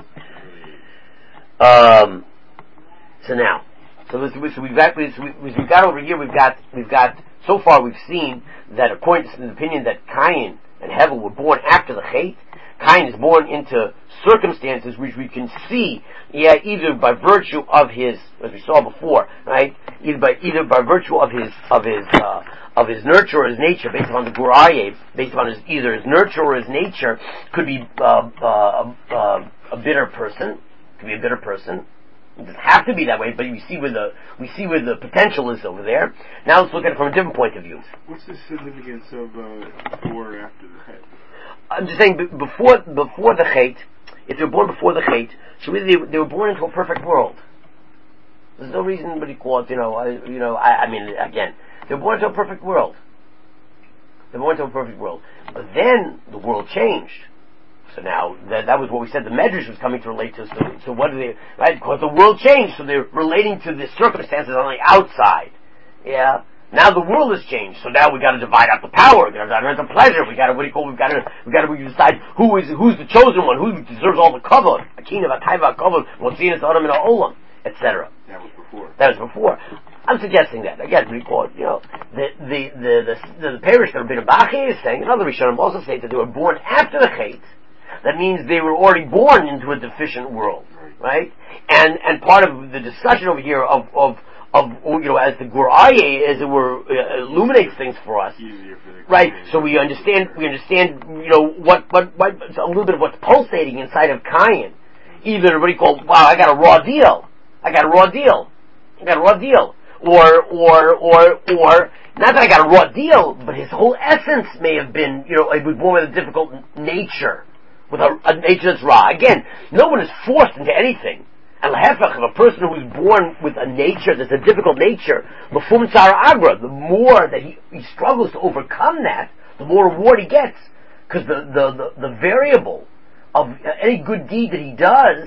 Um. So now, so, this, so we've got so we, we've got over here. We've got we've got so far we've seen that according to the opinion that Cain and Hevel were born after the Chet. Cain is born into circumstances which we can see, yeah, either by virtue of his, as we saw before, right? Either by either by virtue of his of his uh, of his nurture or his nature, based upon the Gurayev, based upon his either his nurture or his nature, could be uh, uh, uh, a bitter person, could be a bitter person. It doesn't have to be that way, but we see where the we see where the potential is over there. Now let's look at it from a different point of view. What's the significance of uh, before or after the Chet? I'm just saying, before before the Chet, if they were born before the Chet, so really they, they were born into a perfect world. There's no reason, but he called, you know, I, you know, I, I mean, again, they were born into a perfect world. They were born into a perfect world, but then the world changed. So now that that was what we said. The Medrash was coming to relate to. So, so what do they? Right, because the world changed, so they're relating to the circumstances on the outside. Yeah. Now the world has changed, so now we got to divide up the power. We got to divide up the pleasure. We got to what do you call? We got to we got to decide who is who's the chosen one, who deserves all the kavod, akina v'taiva kavod, motzinas adam in olam, et cetera. That was before. That was before. I'm suggesting that again. We call it, you know, the the the the, the, the parish that have been a Bachi is saying. Another Rishonim also say that they were born after the Chet. That means they were already born into a deficient world, right? And and part of the discussion over here of of of you know, as the Guraye, as it were, uh, illuminates things for us, for right? So we understand we understand you know what what, what a little bit of what's pulsating inside of Cain. Even everybody called, wow, I got a raw deal. I got a raw deal. I got a raw deal. Or or or or not that I got a raw deal, but his whole essence may have been, you know, he was born with a difficult nature. With a, a nature that's raw. Again, no one is forced into anything. And lahefach, of a person who is born with a nature that's a difficult nature, mafum tzara agra, the more that he, he struggles to overcome that, the more reward he gets. Because the, the, the, the variable of any good deed that he does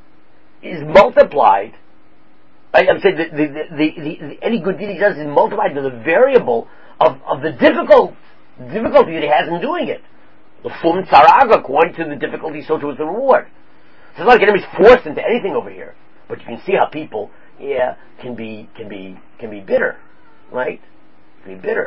is multiplied. Right? I'm saying the, the, the, the, the, any good deed he does is multiplied to the variable of, of the difficult The difficulty that he has in doing it. The fum tzaraga, according to the difficulty, so too is the reward. So it's not like anybody's forced into anything over here. But you can see how people, yeah, can be, can be, can be bitter. Right? Can be bitter.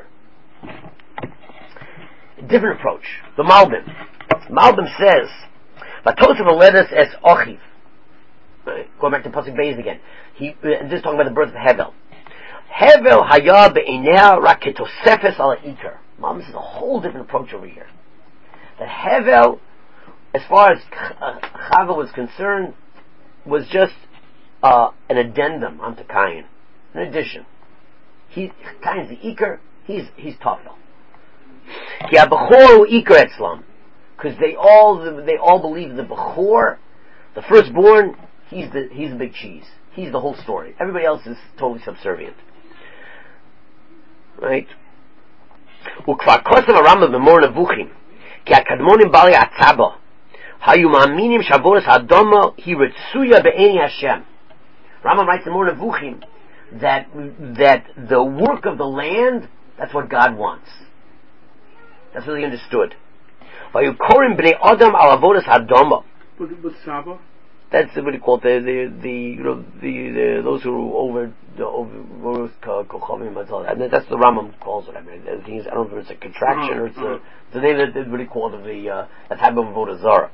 Different approach. The Malbim. Malbim says, Vatosef aledas es ochiv. Going back to Pasuk Beis again. He, uh, this is talking about the birth of Hevel. Hevel haya be'inea rak ketosefes ala ikar. Malbim says a whole different approach over here. That Hevel, as far as uh, Chava was concerned, was just uh, an addendum onto Cain. An addition. He, Cain's the ikar, he's, he's Tafel. Ki ha-bechor ikar etzlam. Because they all, they all believe the Bechor, the firstborn, he's the, he's the big cheese. He's the whole story. Everybody else is totally subservient. Right? Ukvar kosav ha-Rambam b'mor nevuchim. Ki ha-kadmonim bali atzaba. Hayu ma'aminim shavoras ha'adama hi ritzuya be'eni Hashem. Rambam writes in Mor Nevuchim that, that the work of the land, that's what God wants. That's what he understood. Hayu korim b'nei adam al avodas ha'adama. But, but Saba? That's what you call it, the, the, the, you know, the, the, those who are over, the, over, kochavim, and that's the Rambam calls it. I mean, I think I don't know if it's a contraction uh, or it's uh, a, it's a name that, what he called it, the, uh, the type of avodah zarah.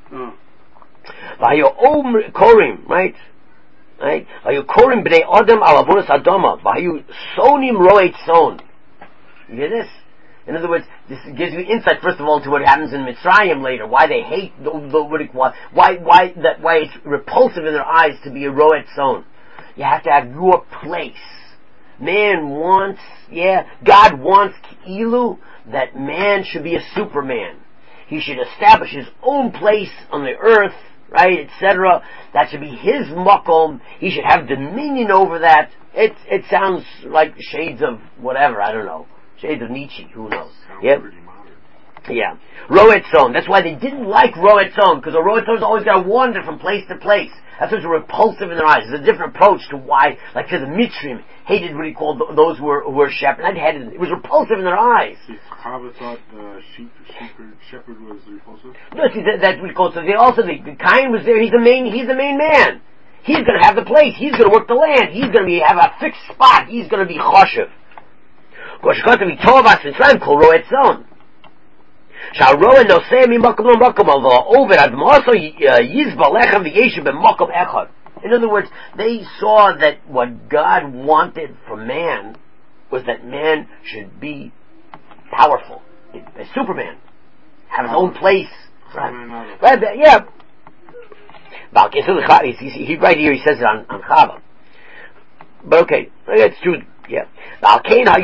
Vahayu om korim, right? Right? Vahayu korim b'nei adam al avodas adama. Vahayu sonim roet son. You hear this? In other words, this gives you insight, first of all, to what happens in Mitzrayim later, why they hate, the, the, what it, why, why, that, why it's repulsive in their eyes to be a roet son. You have to have your place. Man wants, yeah, God wants Ki'ilu, that man should be a superman. He should establish his own place on the earth, right, et cetera. That should be his makom. He should have dominion over that. It, it sounds like shades of whatever, I don't know. Shades of Nietzsche, who knows? Yeah. Yeah. Roet Zone. That's why they didn't like Roet Zone, because a Roet Zone's always got to wander from place to place. That's what's repulsive in their eyes. There's a different approach to why, like to the Mitzrim, hated what he called those who were, who were shepherds. I hated it. It was repulsive in their eyes. Chava thought uh, sheep, shepherd, shepherd was repulsive? No, see, that, that's what he called. So they also, the, the Cain was there, he's the main, he's the main man. He's gonna have the place, he's gonna work the land, he's gonna be, have a fixed spot, he's gonna be choshev. Goshkotav Tovas Mitzrayim Kol Roet Zon. Shall Roe no say mi makom no makom al over ad maso yizba lechem v'yeshu b'makom echad. In other words, they saw that what God wanted from man was that man should be powerful, a Superman, have his own place. Right? Right? Yeah. He right here he says it on, on Chava. But okay, it's true. Yeah. So this is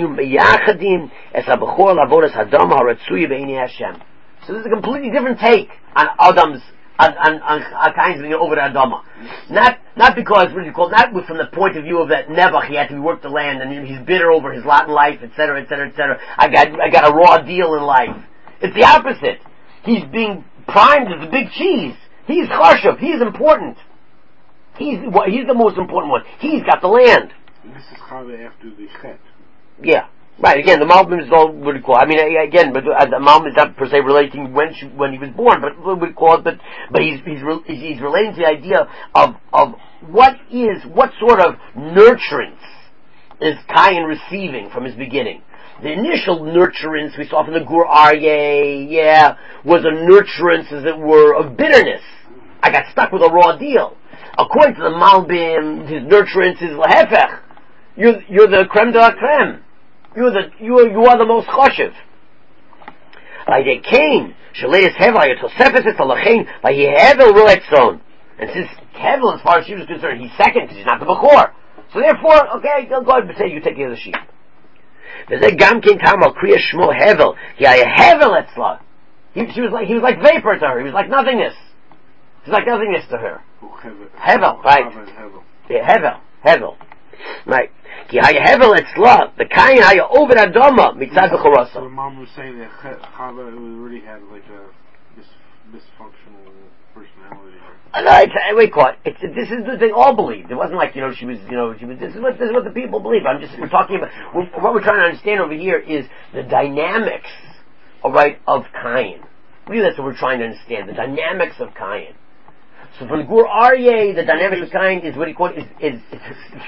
a completely different take on Adam's, on, on, on, on Cain's being over the Adama. Not, not because, what is it called, not from the point of view of that Nebuch, he had to work the land and he's bitter over his lot in life, et cetera, et cetera, et cetera. I got, I got a raw deal in life. It's the opposite. He's being primed as a big cheese. He's Chashuv. He's important. He's, he's the most important one. He's got the land. This is Chava after the Chet. Yeah, right. Again, the Malbim is all what we call. I mean, again, but uh, the Malbim is not per se relating when she, when he was born, but what we call it. But but he's he's re, he's relating to the idea of of what is what sort of nurturance is Cain receiving from his beginning. The initial nurturance we saw from the Gur Aryeh, yeah, was a nurturance, as it were, of bitterness. I got stuck with a raw deal. According to the Malbim, his nurturance is lahefech. You're, you're the creme de la creme. You're the, you are, you are the most choshev. By they came, Shaleis Hevel, Yotosefes et Alachein, by he Hevel Roet Zon. And since Hevel, as far as she was concerned, he's second, because he's not the Bechor. So therefore, okay, go ahead and say, you take care of the sheep. V'zeh gam ken tam al kriya shmo Hevel, he had Hevel etzla. He, she was like, he was like vapor to her, he was like nothingness. He was like nothingness to her. Hevel, right. Yeah, Hevel, Hevel. Right. Ki haya Hevel etzla, the Cain haya over Adama, mitzad v'chorasa. So Mom was saying that Chava already had like a mis- dysfunctional personality. Uh, no, it's, uh, wait, caught. It's, this is what they all believed. It wasn't like, you know, she was, you know, she was, this is what, this is what the people believe. I'm just, we're talking about, we're, what we're trying to understand over here is the dynamics alright, of Kayin. Really, that's what we're trying to understand, the dynamics of Kayin. So from the Gur Aryeh, the dynamics of Kayin is what he called, is, is, is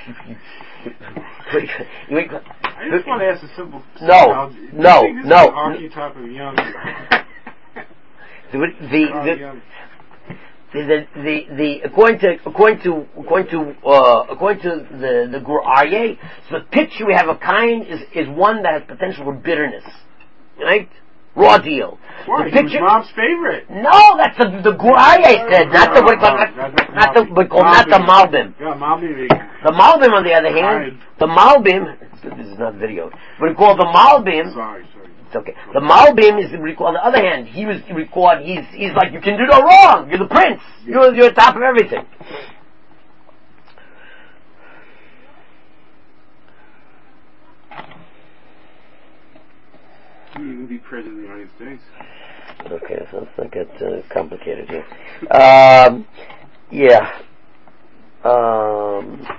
I just want to ask a simple No, question. no, Do you think this no. is the archetype of young? the, the, the, the, the, the, according to, according to, according to, uh, according to the, the Gur Aryeh, so the picture we have of Kayin is, is one that has potential for bitterness. Right? Raw deal. Why? The He picture, was mom's favorite. no, that's the, the Gur Aryeh said, not the, what call, not, not the, what call, not the Malbim. Yeah, Malbim. The Malbim, on the other hand, the Malbim, this is not video, what we call the Malbim, Sorry, sorry. it's okay. The Malbim is, we call, on the other hand, he was, we record, he's, he's like, you can do no wrong, you're the prince, you're, you're on top of everything. You can be president of the United States. Okay, so let's not get uh, complicated here. Um, yeah. Um,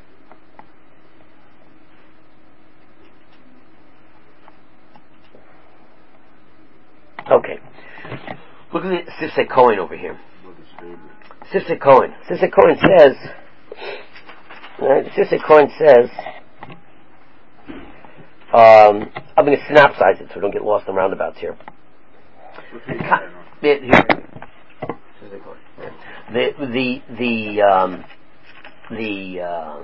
okay. Look at the Sifsei Cohen over here. Sifsei Cohen. Sifsei Cohen says, right, Sifsei Cohen says, um, I'm going to synopsize it so we don't get lost in roundabouts here. The the the the um, the uh,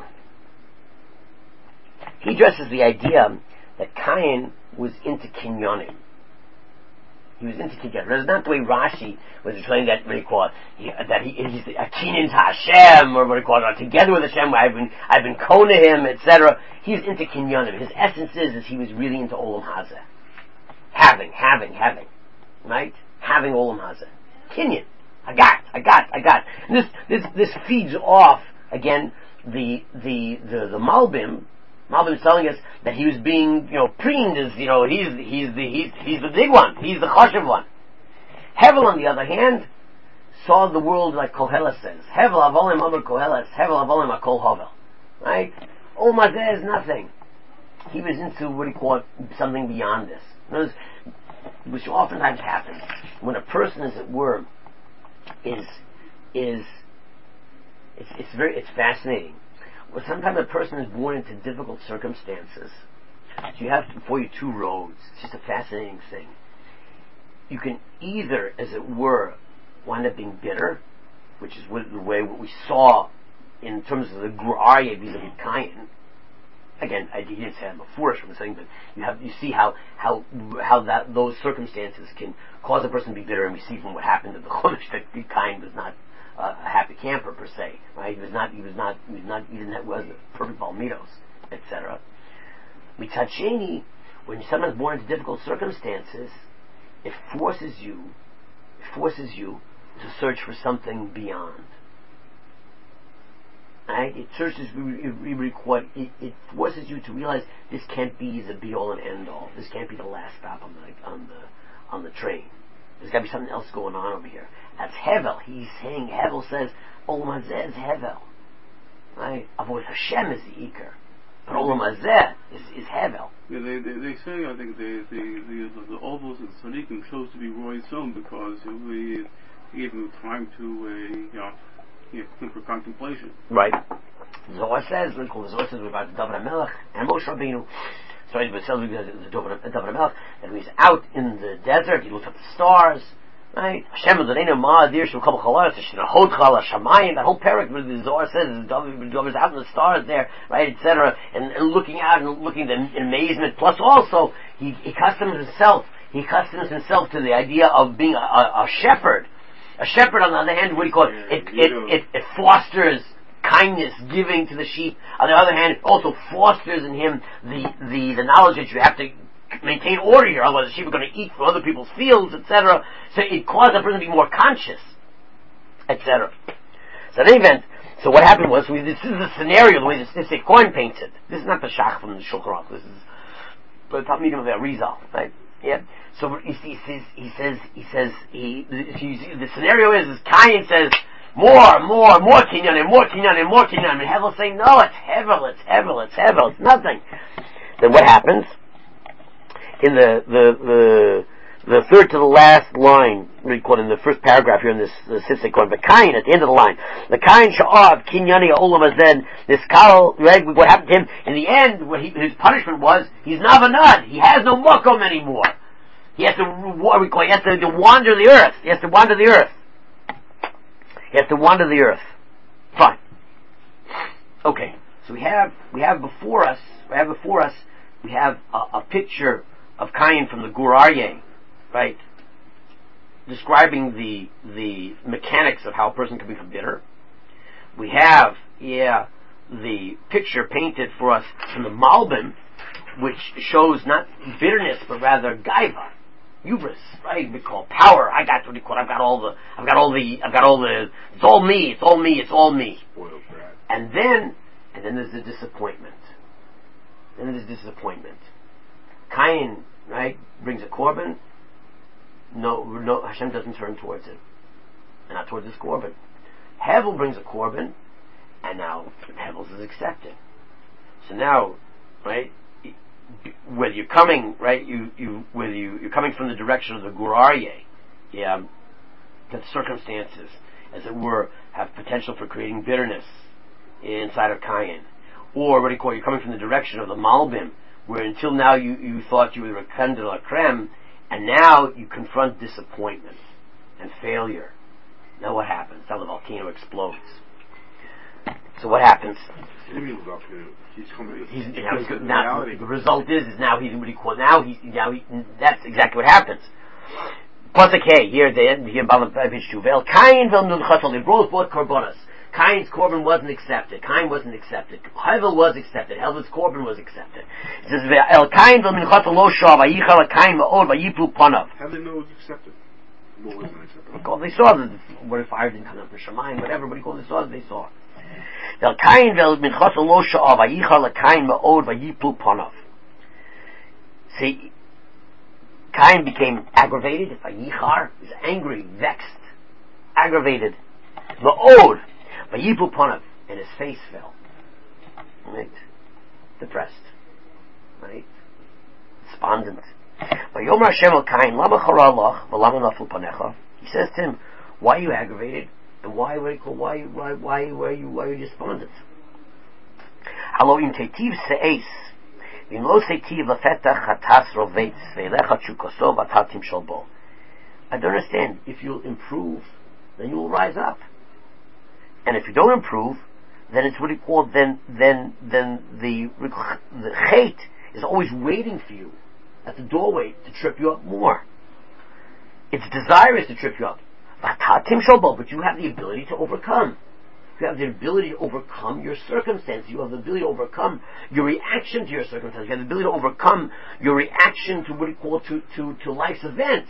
he addresses the idea that Kayin was into kinyonim. He was into kinyonim. That's not the way Rashi was explaining that. What he called he, that he he's a kinyan to Hashem, or what he called, or together with Hashem. I've been I've been kona him, et cetera. He's into kinyonim. His essence is is he was really into olam hazeh, having, having, having. Right? Having Olam Hazeh. Kinyan. I got, I got, I got. And this, this, this feeds off, again, the, the, the, the Malbim. Malbim is telling us that he was being, you know, preened as, you know, he's, he's the, he's, he's the big one. He's the chashiv one. Hevel, on the other hand, saw the world like Koheles says. Hevel avolim amar Koheles. Hevel avolim akol hovel. Right? Olam Hazeh is nothing. He was into, what do you call it, something beyond this. In other words, which oftentimes happens when a person, as it were, is is it's it's very it's fascinating. Well, sometimes a person is born into difficult circumstances. So you have before you two roads. It's just a fascinating thing. You can either, as it were, wind up being bitter, which is the way what we saw in terms of the Gur Aryeh vis-a-vis Kayin. Again, I didn't say I'm a foolish from saying, but you have you see how how how that those circumstances can cause a person to be bitter, and we see from what happened to the Chodesh that Kayin was not uh, a happy camper per se, right? He was not he was not he was not he didn't have was perfect balmitos, et cetera. Mitzad Sheni, when someone's born into difficult circumstances, it forces you it forces you to search for something beyond. Right? It searches, it, it, it forces you to realize this can't be the be all and end all. This can't be the last stop on the on the on the train. There's got to be something else going on over here. That's Hevel. He's saying Hevel says Olam Hazeh is Hevel. Right? Avoid Hashem is the Iker, but Olam Hazeh is is Hevel. Yeah, they, they they say I think they they the the, the Ovos and Tzadikim chose to be Roy's son because we gave him time to uh, you know. Yeah, for contemplation. Right. Zohar says, the Zohar says about the David HaMelech and Moshe Rabbeinu. Sorry, but it tells me the David HaMelech that when he's out in the desert, he looks at the stars. Right? Hashem is the name of Ma'adir Shulcham Chalar, Shnahot Chala Shamayim. That whole parak where the Zohar says David is out in the stars there, right, et cetera, and, and looking out and looking in amazement. Plus, also he, he accustoms himself. He accustoms himself to the idea of being a, a, a shepherd. A shepherd, on the other hand, what do you call it? It, it, it, it fosters kindness, giving to the sheep. On the other hand, it also fosters in him the, the, the knowledge that you have to maintain order here, otherwise the sheep are going to eat from other people's fields, et cetera. So it causes a person to be more conscious, et cetera. So in any event, so what happened was, we, this is the scenario, the way this, this Cohen paints it. This is not the Shach from the Shulchan Aruch. This is the top medium of the Arizal, right? Yeah. So he, he says, he says, he says, he, he, the scenario is, is Kayin says, more, more, more kinyan, more kinyan, more kinyan. And Hevel saying, no, it's Hevel, it's Hevel, it's Hevel, it's nothing. Then what happens? In the, the, the, the third to the last line, recorded in the first paragraph here in this Sifsei Kohen, the Kain at the end of the line, the Kain Sha'av Kinyani Olam Azen, this Kal, right, what happened to him, in the end, what he, his punishment was, he's Navanad, he has no Mokom anymore. He has to, what we call, he has to, to wander the earth, he has to wander the earth. He has to wander the earth. Fine. Okay, so we have, we have before us, we have before us, we have a, a picture of Cain from the Gur Aryeh, right? Describing the the mechanics of how a person can become bitter. We have, yeah, the picture painted for us from the Malbim, which shows not bitterness but rather gaiva, hubris, right? We call power. I got what you call. I've got all the. I've got all the. I've got all the. It's all me. It's all me. It's all me. And then, and then there's the disappointment. Then there's disappointment. Cain, right, brings a korban. No, no, Hashem doesn't turn towards it, and not towards his korban. Hevel brings a korban, and now Hevel's is accepted. So now, right, whether you're coming, right, you, you, whether you, you're coming from the direction of the Gur Aryeh, yeah, that circumstances, as it were, have potential for creating bitterness inside of Cain, or what do you call it, you're coming from the direction of the Malbim, where until now you, you thought you were a creme de la creme, and now you confront disappointment and failure. Now what happens? Now the volcano explodes. So what happens? He's coming. He's, now he's, now the result is is now he's what he call now he's now he, that's exactly what happens. Pasuk Hey here they here Balabish Tuvel Cain vel Nunchatel. They both brought korbanos. Cain's korban wasn't accepted. Cain wasn't accepted. Hevel was accepted. Hevel's korban was accepted. It says El Cain vel Nunchatel lo shav ayichal Cain ma'od vayiplu panav. How did they know it was accepted? What wasn't accepted? Well, they saw that what if fire didn't come up for Shemayim, whatever. What do you call it? They saw. They saw. El Cain vel Nunchatel lo shav ayichal Cain ma'od vayiplu panav. See, Cain became aggravated. Vayichar was angry, vexed, aggravated. Ma'od. Vayiplu panav, and his face fell. Right? Depressed. Right? Despondent. Vayomer Hashem el Cain, lama chara lach, v'lama naflu panecha. He says to him, why are you aggravated? And why, why, why, why, why, why are you, why are you despondent? Halo im teitiv se'es, v'im lo seitiv lefetach hatas rovetz, ve'elecha tshukosov atatim shalbo. I don't understand. If you'll improve, then you will rise up. And if you don't improve, then it's what you call then then then the the hate is always waiting for you at the doorway to trip you up more. Its desire is to trip you up. But you have the ability to overcome. You have the ability to overcome your circumstance. You have the ability to overcome your reaction to your circumstance. You have the ability to overcome your reaction to what you call to, to, to life's events.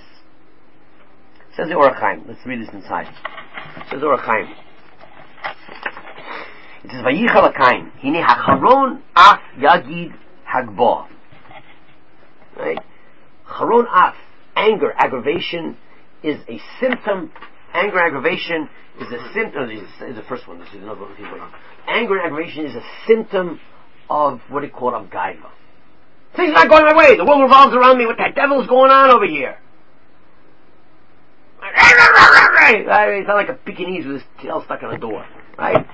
Says the Orach Chaim. Let's read this inside. Says the Orach Chaim. It says, Vayichal Cain, hine hacharon af yagid hagbo. Right? Charon af, anger, aggravation, is a symptom. Anger, aggravation is a symptom. This is the first one. This is another one. Anger, aggravation is a symptom of what they call of gaiva. Things are not going my way. The world revolves around me. What the devil is going on over here? It's not like a Pekingese with his tail stuck in a door, right?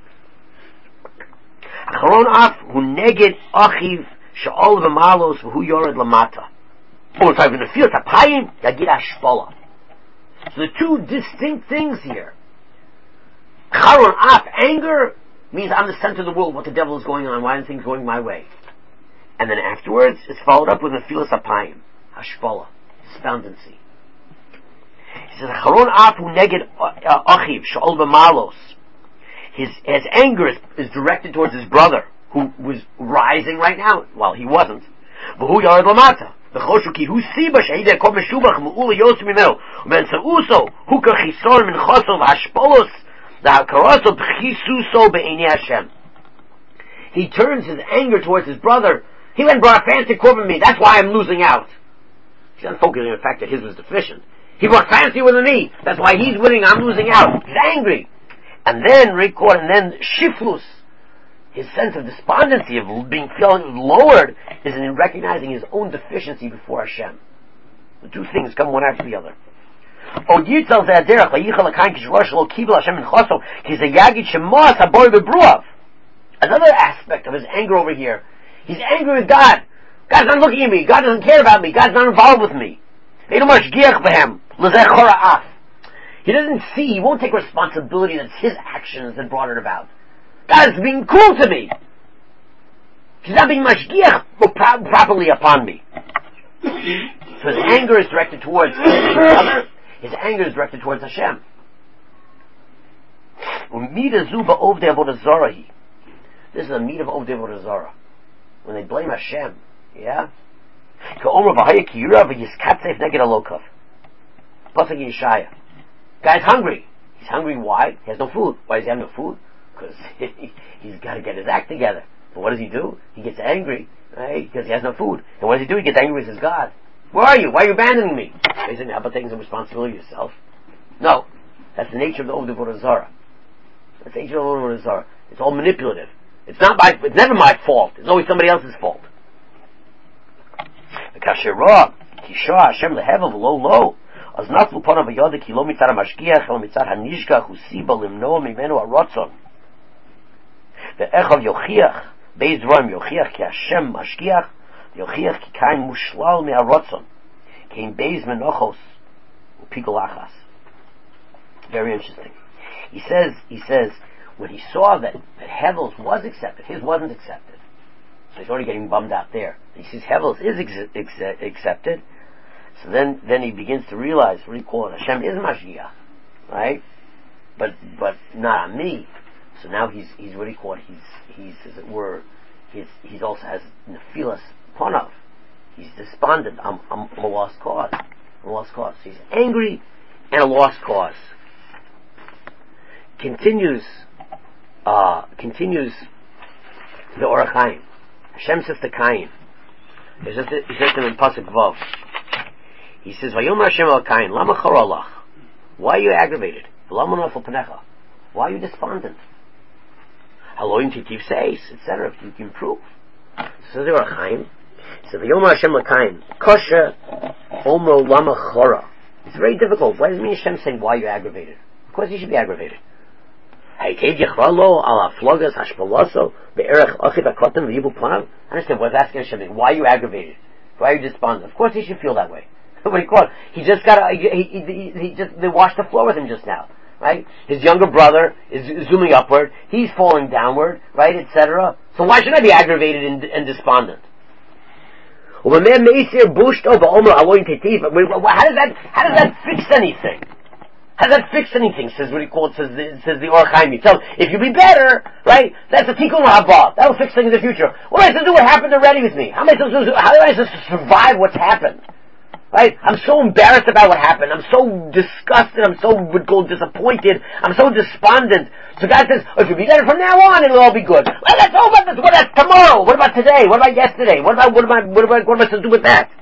Acharon af hu neged achiv she'ol v'malos v'hu yored lamata. Oh, sorry, when the field tapayim yagid hashpala. So the two distinct things here. Acharon af, anger means I'm the center of the world. What the devil is going on? Why aren't things going my way? And then afterwards, it's followed up with the field tapayim, hashpala, despondency. He says, Acharon af hu neged achiv she'ol v'malos. His, his anger is, is directed towards his brother, who was rising right now, while he wasn't. V'hu yared lamata. V'choshu ki hu siba she'ideh kol meshubach mu'ula yosem mimenu. U'ben sa'uso hu kachisor min chosol v'hashpolos v'hakaroso b'chisuso be'enei Hashem. He turns his anger towards his brother. He went and brought a fancy korban me. That's why I'm losing out. He's not focusing on the fact that his was deficient. He brought fancier than me. That's why he's winning. I'm losing out. He's angry. And then record, and then shiflus, his sense of despondency, of being feeling lowered, is in recognizing his own deficiency before Hashem. The two things come one after the other. Odir tells the Aderech, Layichal HaKayin Kishrosh Lo Kibel Hashem in Choso, Kiz a Yagid Shemos HaBor Bebruav. Another aspect of his anger over here, he's angry with God. God's not looking at me. God doesn't care about me. God's not involved with me. He doesn't see, he won't take responsibility that it's his actions that brought it about. God is being cruel to me. He's not being mashgiach properly upon me. So his anger is directed towards his brother. His anger is directed towards Hashem. This is a meat of Ovdei Avodah Zarah. When they blame Hashem, yeah? Guy's hungry. He's hungry, why? He has no food. Why does he have no food? Because he, he's got to get his act together. But what does he do? He gets angry, right? Because he has no food. And what does he do? He gets angry with his God. Where are you? Why are you abandoning me? He said, how about taking some responsibility yourself? No. That's the nature of the Ovdei Avodah Zarah. That's the nature of the Ovdei Avodah Zarah. It's all manipulative. It's not my, it's never my fault. It's always somebody else's fault. Kasherah, Kisha Hashem lehevel lo lo. As naflu panav v'yoda ki lo mitzad hamashgiach lo mitzad hanishgach usiba limnoa mimenu harotzon. Ve'echav yochiach beis dvarim yochiach ki Hashem mashgiach yochiach ki kain mushlal meharotzon kein beis menochos upigolachas. Very interesting. He says, he says, when he saw that, that Hevel's was accepted, his wasn't accepted. So he's already getting bummed out there. He sees Hevel's is ex- ex- accepted. So then, then he begins to realize, what do you call it? Hashem is Mashiach, right? But, but not on me. So now he's, he's what do you call it? He's, he's, as it were, he's, he's also has Nephilas Ponav. He's despondent. I'm, I'm, I'm a lost cause. I'm a lost cause. So he's angry and a lost cause. Continues, uh, continues the Orach Chaim. Hashem says to Cain, he says to, he says to him in Pasuk Vav, he says, Vayomer Hashem el Cain, lama choralach? Why are you aggravated? Lama nafal panecha? Why are you despondent? Haloim titiv seis, et cetera. If you can prove. So the Orach Chaim, he says, Vayomer Hashem el Cain, kosher omro lama chora. It's very difficult. Why does it mean Hashem saying, why are you aggravated? Of course you should be aggravated. Understand what's asking Hashem, why are you aggravated? Why are you despondent? Of course he should feel that way. What do you call it? He just got he, he, he, he just they washed the floor with him just now, right? His younger brother is zooming upward, he's falling downward, right, et cetera. So why should I be aggravated and, and despondent? How does that how does that fix anything? How does that fix anything? Says what he called says the, says the Orach Chaim. He tells if you be better, right? That's a tikkun haba. That will fix things in the future. What am I supposed to do? What happened already with me? How am I supposed to? How am I supposed to survive what's happened? Right? I'm so embarrassed about what happened. I'm so disgusted. I'm so would go disappointed. I'm so despondent. So God says, oh, if you be better from now on, it'll all be good. Well, that's all about this. What about tomorrow? What about today? What about yesterday? What about what am I? What am I? What am I supposed to do with that?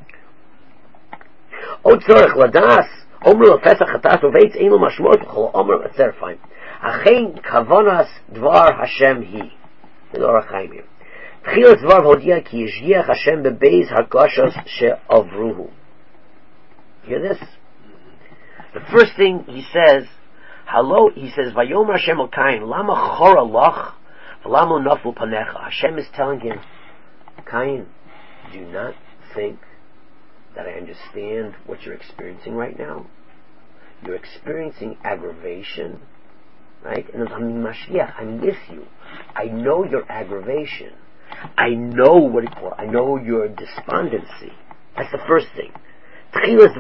Oh, tzorech ladas. Omru Pesach Chatas Uveitz Einu Mashmot Chol Omru Etzer fine. Achein Kavanas Dvar Hashem Hi. The Orach Chaim here. Tchilas Dvar Hodia Ki Yishgiach Hashem Bebeis Hagashos She'avruhu. Hear this? The first thing he says, hello, he says, Vayomer Hashem El Cain, Lama Chora Lach, V'lamo Naflu Panecha. Hashem is telling him, Cain, do not think that I understand what you're experiencing right now. You're experiencing aggravation, right? And I'm Mashiach, I'm with you. I know your aggravation. I know what it called. I know your despondency. That's the first thing. The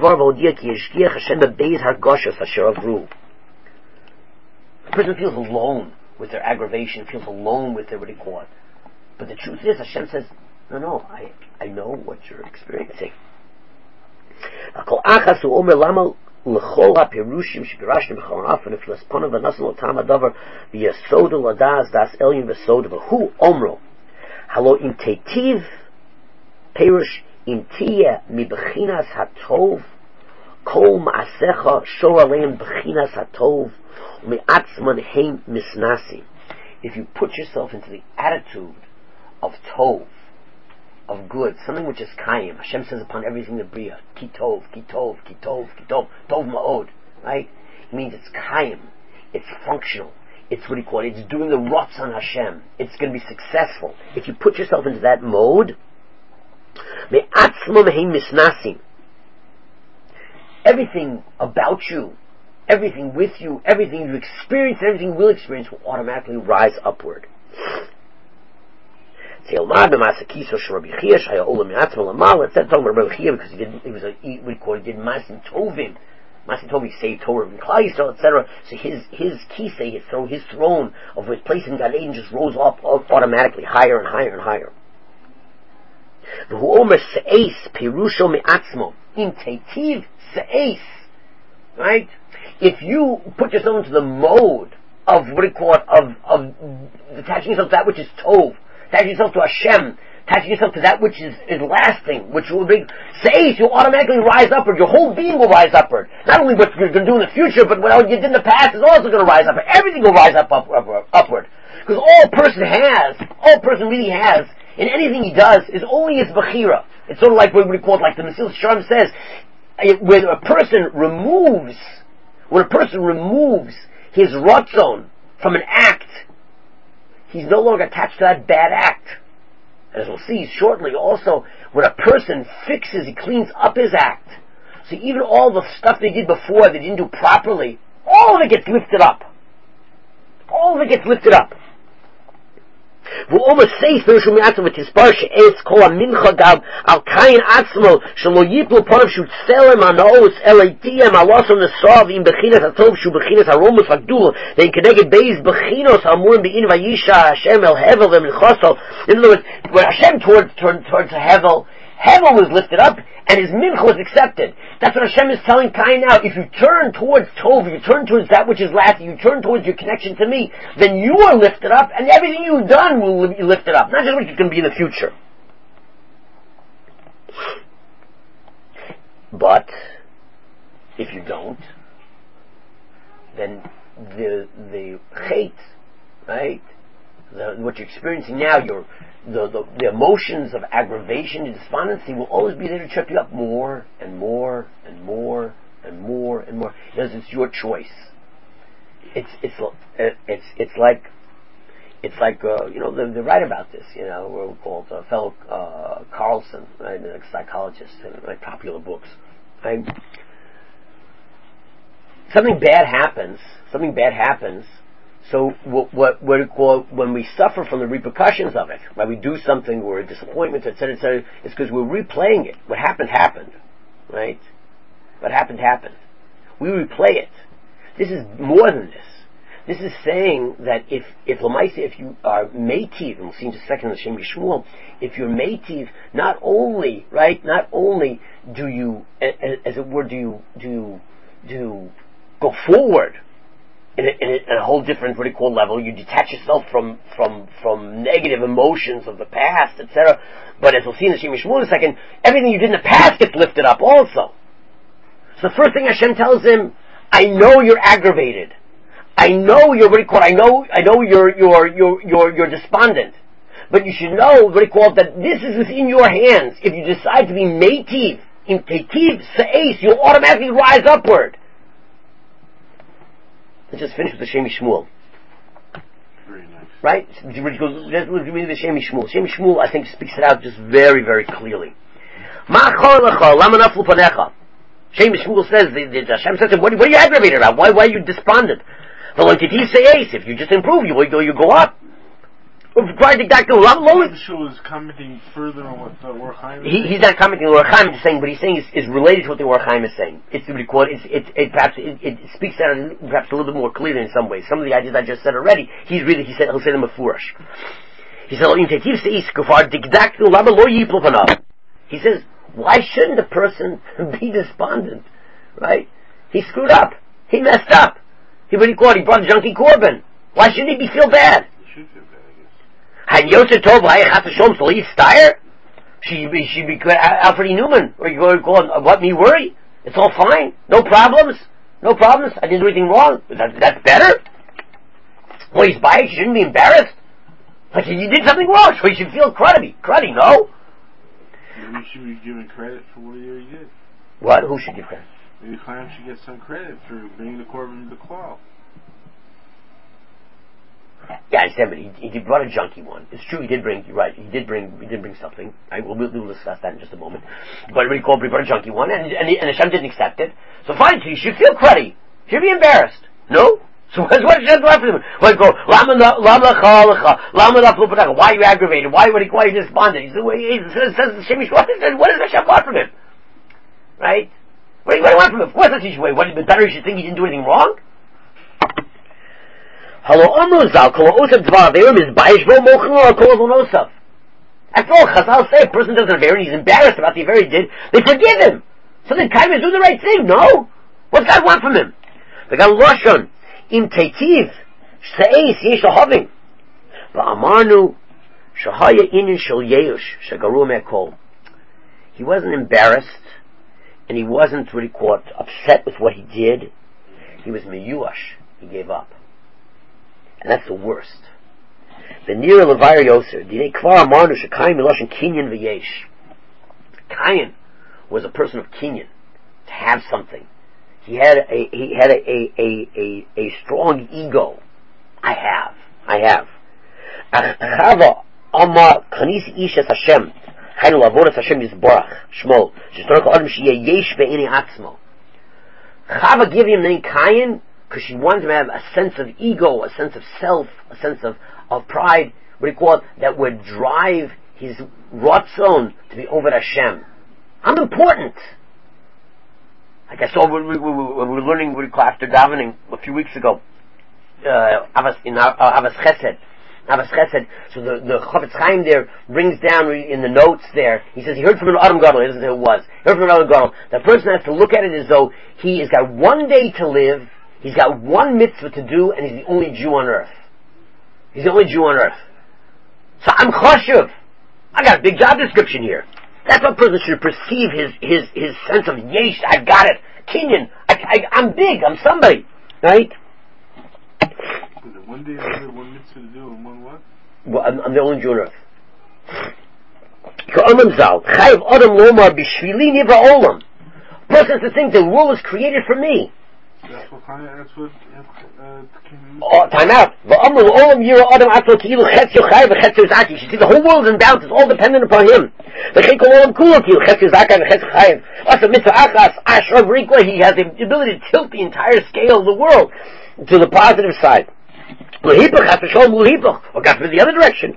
person feels alone with their aggravation, feels alone with their what do you call it. But the truth is, Hashem says, no, no, I, I know what you're experiencing. לכל הפירושים שפירשנו בכל אופן לפלספונה ונסנו אותם הדבר ביסוד לדעת דעת עליון וסוד והוא אומרו הלא אם תיטיב פירוש אם תהיה מבחינס הטוב כל מעשיך שור עליהם בחינס הטוב ומעצמן הם מסנסים. If you put yourself into the attitude of tov, of good, something which is Kayim. Hashem says upon everything the Bria, Ki Tov, Ki Tov, Ki Tov, Ki Tov, Tov Ma'od, right? It means it's Kayim, it's functional, it's what do you call it, it's doing the rots on Hashem, it's going to be successful. If you put yourself into that mode, Me'atzmo Mehim Misnasim, everything about you, everything with you, everything you experience, everything you will experience will automatically rise upward. It said talking about Rabbi Chia because he did he was a he, we call it did Masim Tovim. Masim Tovim saved Torah and Klal Yisrael, et cetera. So his his kisei, his throne, his throne of his place in Gan Eden just rose up automatically higher and higher and higher. The Omer Seis Pirusho Me'atzmo in Teitiv Seis, right? If you put yourself into the mode of what do you call it, of of attaching yourself to that which is Tov, attaching yourself to Hashem, attaching yourself to that which is, is lasting, which will bring Seis, you'll automatically rise upward. Your whole being will rise upward. Not only what you're going to do in the future, but what you did in the past is also going to rise upward. Everything will rise up, up, up upward. Because all a person has, all a person really has, in anything he does, is only his Bechira. It's sort of like what we call it, like the Mesilas Yesharim says, when a person removes, when a person removes his Ratzon from an act, he's no longer attached to that bad act. As we'll see shortly, also, when a person fixes, he cleans up his act. So even all the stuff they did before, they didn't do properly, all of it gets lifted up. All of it gets lifted up. והוא מסייס ברשום מעצמו ותסבר שעץ כל המנחה גם על קין עצמו שלא ייפלו פניו שהוא צלם הנאוס אלא תהיה מעלוסו נסוב עם בחינס הטוב שהוא בחינס הרומוס והגדול ואין כנגד בייס בחינוס האמורים בעין וישע השם אל הבל ומלחוסו. In other words, when Hashem towards, towards, towards Hevel, Hevel was lifted up and his mincha was accepted. That's what Hashem is telling Cain now. If you turn towards Tov, if you turn towards that which is lasting, you turn towards your connection to me, then you are lifted up and everything you've done will be lifted up. Not just what you can be in the future. But if you don't, then the the hate, right? The, what you're experiencing now, your the, the the emotions of aggravation and despondency will always be there to trip you up more and more and more and more and more because it's your choice. It's it's it's it's like it's like uh, you know they, they write about this. You know, we're called uh, fellow uh, Carlson, right, a psychologist, and write popular books. Right? Something bad happens. Something bad happens. So what, what, what it call, when we suffer from the repercussions of it, when we do something or a disappointment, et cetera, et cetera, it's because we're replaying it. What happened, happened. Right? What happened, happened. We replay it. This is more than this. This is saying that if, if Lamaisa, if you are Meitiv, and we'll see in just a second in the Shem Yishmuel, if you're Meitiv, not only, right, not only do you, as it were, do you, do you, do you go forward, In a, in, a, in a whole different, what do you call, level. You detach yourself from from from negative emotions of the past, et cetera. But as we'll see in the Shem Yishmuel in a second, everything you did in the past gets lifted up also. So the first thing Hashem tells him, I know you're aggravated. I know you're, what do you call, I know, I know you're, you're, you're, you're, you're despondent. But you should know, what do you call, that this is within your hands. If you decide to be Meitiv, in Teitiv Se'es, you'll automatically rise upward. Let's just finish with the Shem Yishmuel. Very nice. Right? Let's read the Shem Yishmuel. Shem Yishmuel, I think, speaks it out just very, very clearly. Shem Yishmuel says, the, the, Hashem says, what, what are you aggravated about? Why, why are you despondent? If you just improve, you, you go up. Yishmuel is commenting further on what the Or Chaim is he, He's not commenting on what Or Chaim is saying, but he's saying is, is related to what the Or Chaim is saying. It's what call it, it's, it, it, perhaps it, it speaks out perhaps a little bit more clearly in some ways. Some of the ideas I just said already, he's really, he said, he'll say them before. He said, he says, why shouldn't a person be despondent? Right? He screwed up. He messed up. He what do you call it? He brought junkie Corbin. Why shouldn't he be feel bad? He should feel bad. And Yosef told by Chatzashom to leave Steyer. She be she be Alfred Newman. Or you go to call him, what me worry? It's all fine. No problems. No problems. I didn't do anything wrong. That, that's better. Well, he's by it. You shouldn't be embarrassed. Like you did something wrong, so you should feel cruddy. Cruddy, no. Maybe he should be given credit for what he already did. What? Who should give credit? Maybe Chaim should get some credit for bringing the korban to the klal. Yeah, I understand, but he, he brought a junky one. It's true, he did bring. You're right. He did bring. He did bring something. Right? We'll, we'll discuss that in just a moment. But he called. He brought a junky one, and and, he, and Hashem didn't accept it. So fine, so you should feel cruddy. You should be embarrassed. No. So what what Hashem do for him? Why go? Lama lama lama Why are you aggravated? Why would he? Why are you despondent? He says, he says, says Shemish. What is what does Hashem want from him? Right? What do you, what do you want from him? Of course, that's his way. What? But better, you should think he didn't do anything wrong. Hello, Amruzal, Kol Osaf Dvar Averim is Bayish Bo Mochin or Kol Avon Osaf. After all, Chazal say a person does an Averim and he's embarrassed about the Averim he did, they forgive him. So then Kaim is doing the right thing, no? What's God want from him? The God Loshon, Im Teitiv, Sh'Se'es Yesh Lahavim. Va'amarnu, Shahaya Inyan Shel Yeush, Shagaru Me'kol. He wasn't embarrassed, and he wasn't really caught upset with what he did. He was Meyuash. He gave up. And that's the worst. The Nira Levair Yoser, Dinei Kvar Amarnu Shekayim Miloshin Kinyan V'Yesh. Kayin was a person of Kinyan, to have something. He had a he had a a a a, a strong ego. I have, I have. Chava Amar Kanis Ishes Hashem, Haynu Lavodas Hashem Yisborach Shmo. Shestorach Adam Shiyeh Yesh Be'ini Atzmo. Chava gave him the name Kayin because she wanted him to have a sense of ego, a sense of self, a sense of, of pride, what do you call it, that would drive his Ratzon to be over Hashem. I'm important. Like I saw when we, we, we, we were learning what we call after davening a few weeks ago, uh, Avas, in uh, Avas Chesed. Avas Chesed. So the, the Chofetz Chaim there brings down in the notes there, he says he heard from an Adam Gadol, he doesn't say who it was, he heard from an Adam Gadol, that person has to look at it as though he has got one day to live, he's got one mitzvah to do, and he's the only Jew on earth. He's the only Jew on earth. So I'm chashuv. I got a big job description here. That's what a person should perceive his, his, his sense of yesh, I've got it. Kinyan, I, I, I'm big, I'm somebody. Right? One day I have one mitzvah to do and one what? Well, I'm, I'm the only Jew on earth. Chayiv Adam Lomar Bishvili Nivra Olam. A person has to think the world was created for me. That's what kind of, that's what, uh, oh, time out. You should see the whole world is in balance, it's all dependent upon him. He has the ability to tilt the entire scale of the world to the positive side. Or got to the other direction.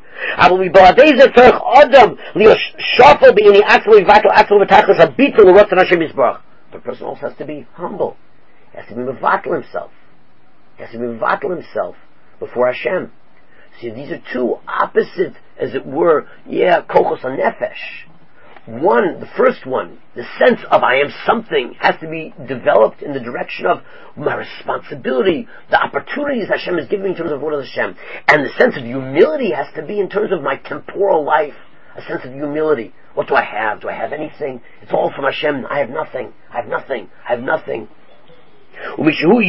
The person also has to be humble. He has to be mevatel himself. He has to be mevatel himself before Hashem. See, these are two opposite, as it were, yeah, kochos hanefesh. One, the first one, the sense of I am something, has to be developed in the direction of my responsibility, the opportunities Hashem is giving me in terms of what is Hashem. And the sense of humility has to be in terms of my temporal life, a sense of humility. What do I have? Do I have anything? It's all from Hashem. I have nothing. I have nothing. I have nothing. On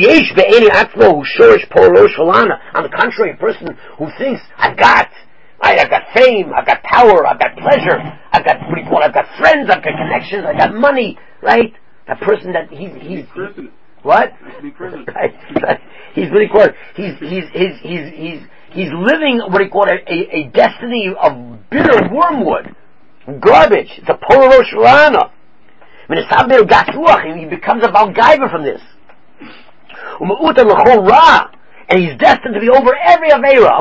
the contrary, a person who thinks, I've got, I, I've got fame, I've got power, I've got pleasure, I've got, what do you call it, I've got friends, I've got connections, I've got money, right? That person that he's, he's, he, what? right, right. He's what do you call it, he's, he's, he's, he's, he's, he's living, what do you call it, a, a destiny of bitter wormwood, garbage. It's a Polarosh Rana. When it's he becomes a Balgaiva from this. And he's destined to be over every Aveira.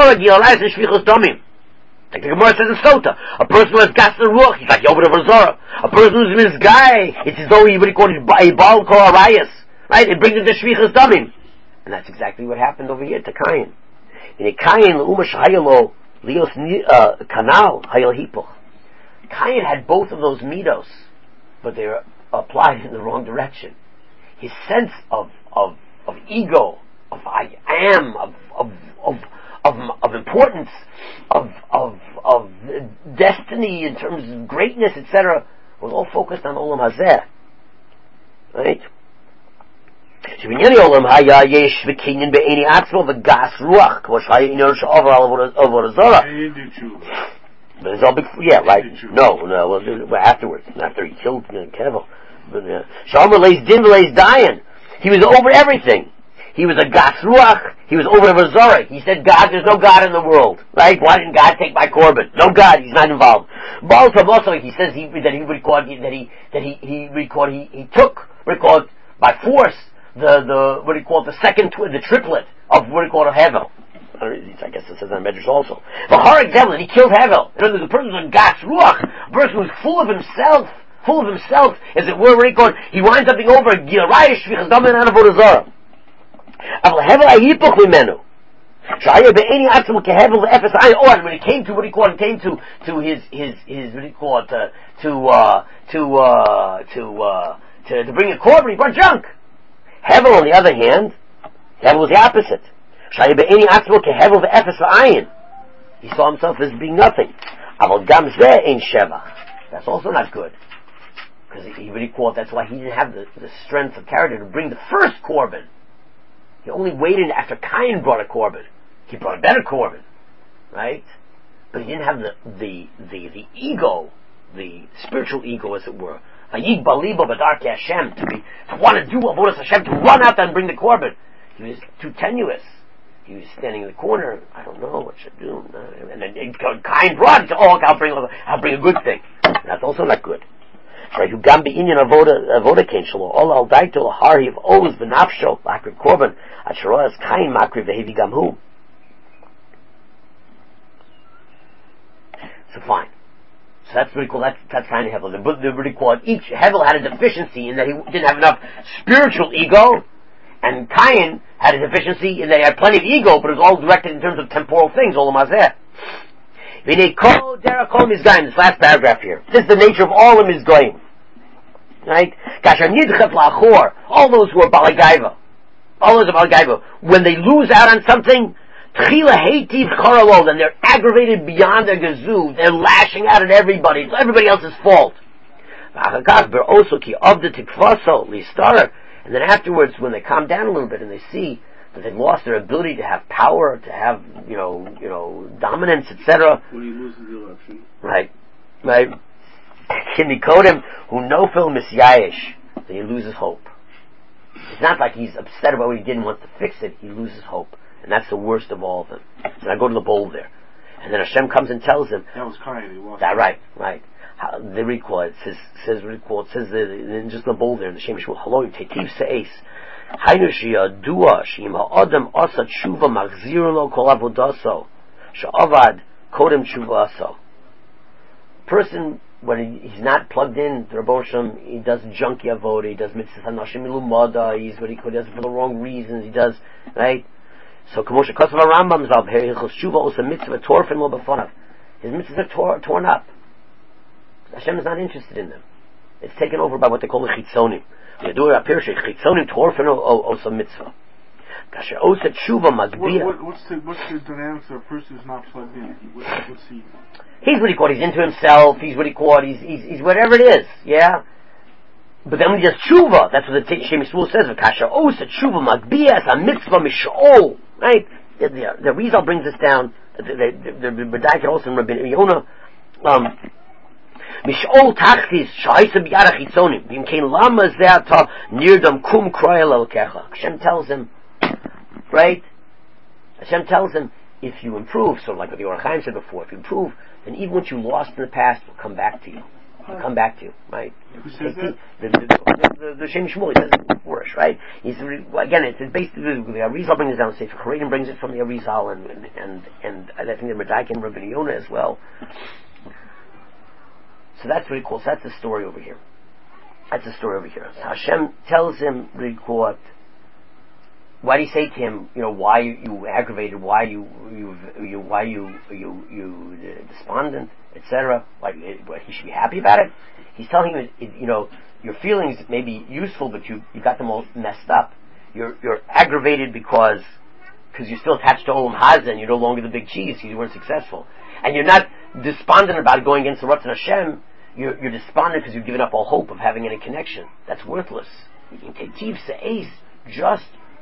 Like the Gemara says in Sota. A person who has gas the ruach, he's like over the Vazora. A person who's this guy, it's as though he would call it a Baal Kol Arayas. Right? It brings him to Shvichas Damim. And that's exactly what happened over here to Kayin. In a Kayin, L'umash Hayalo, Leos Kanal, Hayal Hipoch. Kayin had both of those midos, but they were applied in the wrong direction. His sense of of of ego, of I am, of of of of, of importance, of of of destiny in terms of greatness, et cetera, was all focused on Olam Hazeh. Right? But it's all big, yeah, right. No, no, well, well afterwards, after he killed uh, Kevel. But, uh, Shalom lays din lays dying. He was over everything. He was a Gas Ruach. He was over the Zorah. He said, God, there's no God in the world. Right? Why didn't God take my korban? No God, he's not involved. Baal also, he says he, that he record, that he, that he, he record, he, he took, record, by force, the, the, what do you call it, the second, twi- the triplet of what do you call it, Hevel. I guess it says in the Medrash also. But Har example, he killed Hevel. In other words, the person was a Gas Ruach, a person who was full of himself, full of himself, as it were, what do you call it, he winds up being over, Girayish, Shvichas Damen, and Avodah Zarah. אבל הבל ההיפוך ממנו שהיה בעיני עצמו כהבל ואפס עין אור. When it came to what he called, it came to to his his his what do you call it, uh, to uh, to uh, to uh, to to bring a korban, he brought junk. Hevel, on the other hand, Hevel was the opposite. שהיה בעיני עצמו כהבל ואפס ועין. He saw himself as being nothing. אבל גם זה אין שבח. That's also not good, because he, he really called. That's why he didn't have the, the strength of character to bring the first korban. He only waited after Cain brought a korban. He brought a better korban, right? But he didn't have the the the, the ego, the spiritual ego, as it were. Vayig balibo b'darkei Hashem, to be to want to do avodas Hashem, to run out there and bring the korban. He was too tenuous. He was standing in the corner. I don't know what should do. And then Cain brought it. Oh, I'll bring I'll bring a good thing. That's also not good. Right, who gam be'inyan avoda avoda kain shelo all al daito lahariv always benafsho makriv korban asheroas kain makriv vehevi gam hu. So fine. So that's pretty cool. That's that's kind of Hevel. They're pretty cool. Each Hevel had a deficiency in that he didn't have enough spiritual ego, and Cain had a deficiency in that he had plenty of ego, but it was all directed in terms of temporal things. All the mazeh. This last paragraph here. This is the nature of all of Mizgoyim. Right? All those who are Balagaiva. All those are Balagaiva. When they lose out on something, then they're aggravated beyond their gazoo. They're lashing out at everybody. It's everybody else's fault. And then afterwards, when they calm down a little bit and they see that they've lost their ability to have power, to have, you know, you know, dominance, et cetera. When he loses the election. Right. Right. Kinikodim, who no film misyayish, that he loses hope. It's not like he's upset about what he did and wants to fix it, he loses hope. And that's the worst of all of them. And I go to the bowl there. And then Hashem comes and tells him. That was Cain, he lost. That, right, right. How, they recall it, says, says, recall, it says, in just the bowl there, in the Shem Shmuel, Haloim, Tetiv Se'es. Hainu sheyadua she'im ha'adam asa tshuva machzir lo kol avodaso she'avad kodem tshuvaso. Person, when he, he's not plugged in to Rebbe Shem, he does junky avoda, he does mitzvahs hanashim ilumada, he's what he could, he does it for the wrong reasons, he does, right? So, Kamosha Kosav HaRambam Zal, Hilchos Tshuva Osa Mitzvah Torfen Lo B'Fonav. His mitzvahs are tor- torn up. Hashem is not interested in them. It's taken over by what they call the Chitzonim. What, what, what's the what's the what's the dynamics of a person who's not plugged in? What, what's he? He's what he called. He's into himself. He's what he called. He's he's, he's whatever it is. Yeah. But then when he does tshuva, that's what the Shem Yisrael says. Kasha osa tshuva magbias a mitzvah mishol. Right. The, the, the Rizal brings this down. The the the B'dai also in Rabbi Yonah. Um, Mishol tachtis sha'isa b'yad ha'chitzonim v'imkein lama ze'ata nirdam kum kroel elkecha. Hashem tells him, right? Hashem tells him, if you improve, so like what the Orach Chaim said before, if you improve, then even what you lost in the past will come back to you. Will come back to you, right? Who says that? The, the, the, the, the Shem Shmuel, he says it before us, right? He's, again, it's basically, the Arizal brings it down, Sefer Charedim brings it from the Arizal, and, and, and, and I think the Medaykin and Rabbi Yonah as well. So that's really cool. So that's the story over here. That's the story over here. So Hashem tells him, record, why do you say to him, you know, why you, you aggravated, why you, you, you why you, you, you uh, despondent, et cetera. Why, why he should be happy about it. He's telling him, it, you know, your feelings may be useful, but you, you got them all messed up. You're, you're aggravated because, because you're still attached to Olam Hazeh and you're no longer the big cheese because you weren't successful. And you're not despondent about going against the Ratzon Hashem. You're, you're despondent because you've given up all hope of having any connection. That's worthless. Just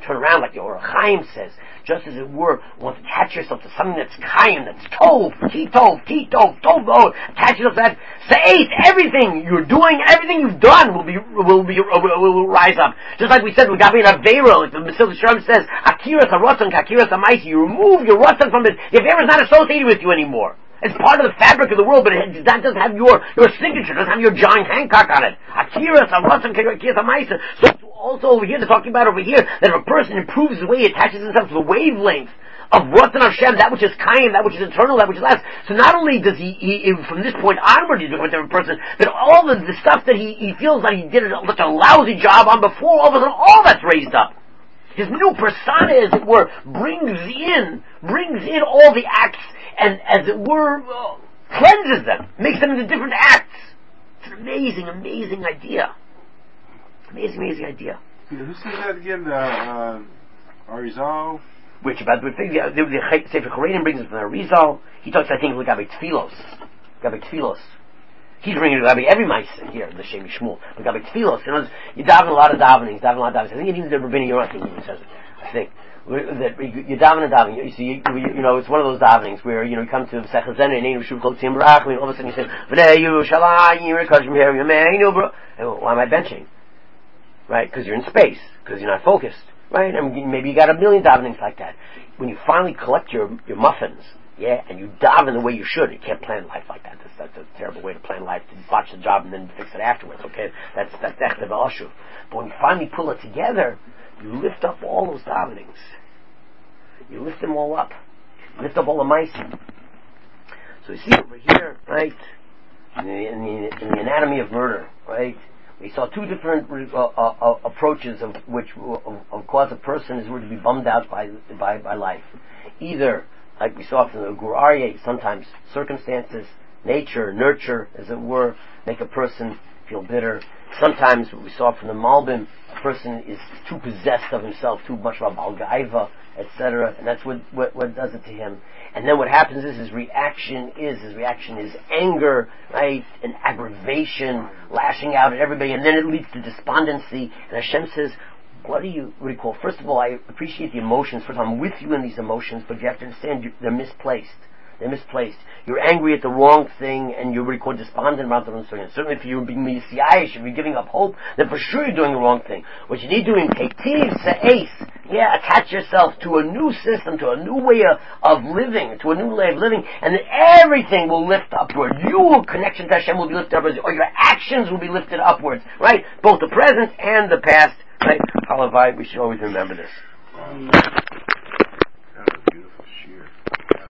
turn around, like the Or Chaim says, just as it were, want to attach yourself to something that's Chaim, that's Tov, T-Tov, T-Tov, Tov, Tov, attach yourself to that, Se'ez, everything you're doing, everything you've done will be, will be, will, will rise up. Just like we said, with Gabi and Aveiro, like the Mesil Shalom says, Akiras HaRotzon, Akiras HaMaisi, you remove your Rotzon from it, the Aveiro is not associated with you anymore. It's part of the fabric of the world, but it, that doesn't have your, your signature, doesn't have your John Hancock on it. Akiras HaRotzon, Akiras HaMaisi. So also over here, they're talking about over here, that if a person improves the way he attaches himself to the wavelength of Ratzon Hashem, that which is Kaim, that which is eternal, that which is last. So not only does he, he from this point onward, he's become a different person, but all the, the stuff that he, he feels that he did such a lousy job on before, all of a sudden, all that's raised up. His new persona, as it were, brings in, brings in all the acts, and as it were, uh, cleanses them, makes them into different acts. It's an amazing, amazing idea. Amazing, amazing idea. Who says that again? Uh, uh, Arizal? Which about the thing, the, the, the Sefer Chorenim brings it from Arizal. He talks, I think, of Gabi Tfilos. Gabi Tfilos. He's bringing Gabi every mice here, the Shem Shmuel. But Gabi Tfilos, you know, you daven a lot of davenings, daven a lot of davenings. I think even the Rabbini Yoram, I think even says it. I think. That you daven and daven, you see, you, you know, it's one of those davenings where, you know, you come to the Sechel Zen, and Shuv Kol Tzim Barach, and all of a sudden you say, V'nei Yerushalayim, Yerushalayim, Yerushalayim, and why am I benching? Right? Because you're in space. Because you're not focused. Right? And maybe you got a million davenings like that. When you finally collect your, your muffins, yeah, and you daven the way you should, you can't plan life like that. That's, that's a terrible way to plan life, to botch the job and then fix it afterwards, okay? That's, that's Echta V'Ashuv. But when you finally pull it together, you lift up all those davenings. You lift them all up. You lift up all the mice. So you see over here, right, in the, in the, in the anatomy of murder, right, we saw two different uh, uh, uh, approaches of which of, of cause a person is to be bummed out by by by life. Either, like we saw from the Gur Aryeh, sometimes circumstances, nature, nurture, as it were, make a person feel bitter. Sometimes, what we saw from the Malbim, a person is too possessed of himself, too much of a Balgaiva, et cetera, and that's what, what what does it to him. And then what happens is his reaction is his reaction is anger, right, and aggravation, lashing out at everybody, and then it leads to despondency. And Hashem says, "What do you what do you call? First of all, I appreciate the emotions. First, I'm with you in these emotions, but you have to understand you, they're misplaced. They're misplaced. You're angry at the wrong thing, and you're recorded despondent about the wrong thing. And certainly, if you're being messiahish, if you're giving up hope, then for sure you're doing the wrong thing. What you need to do in Ketiv Se'ez, yeah, attach yourself to a new system, to a new way of, of living, to a new way of living, and then everything will lift upward. Your connection to Hashem will be lifted upwards, or your actions will be lifted upwards, right? Both the present and the past, right? Halavai, we should always remember this.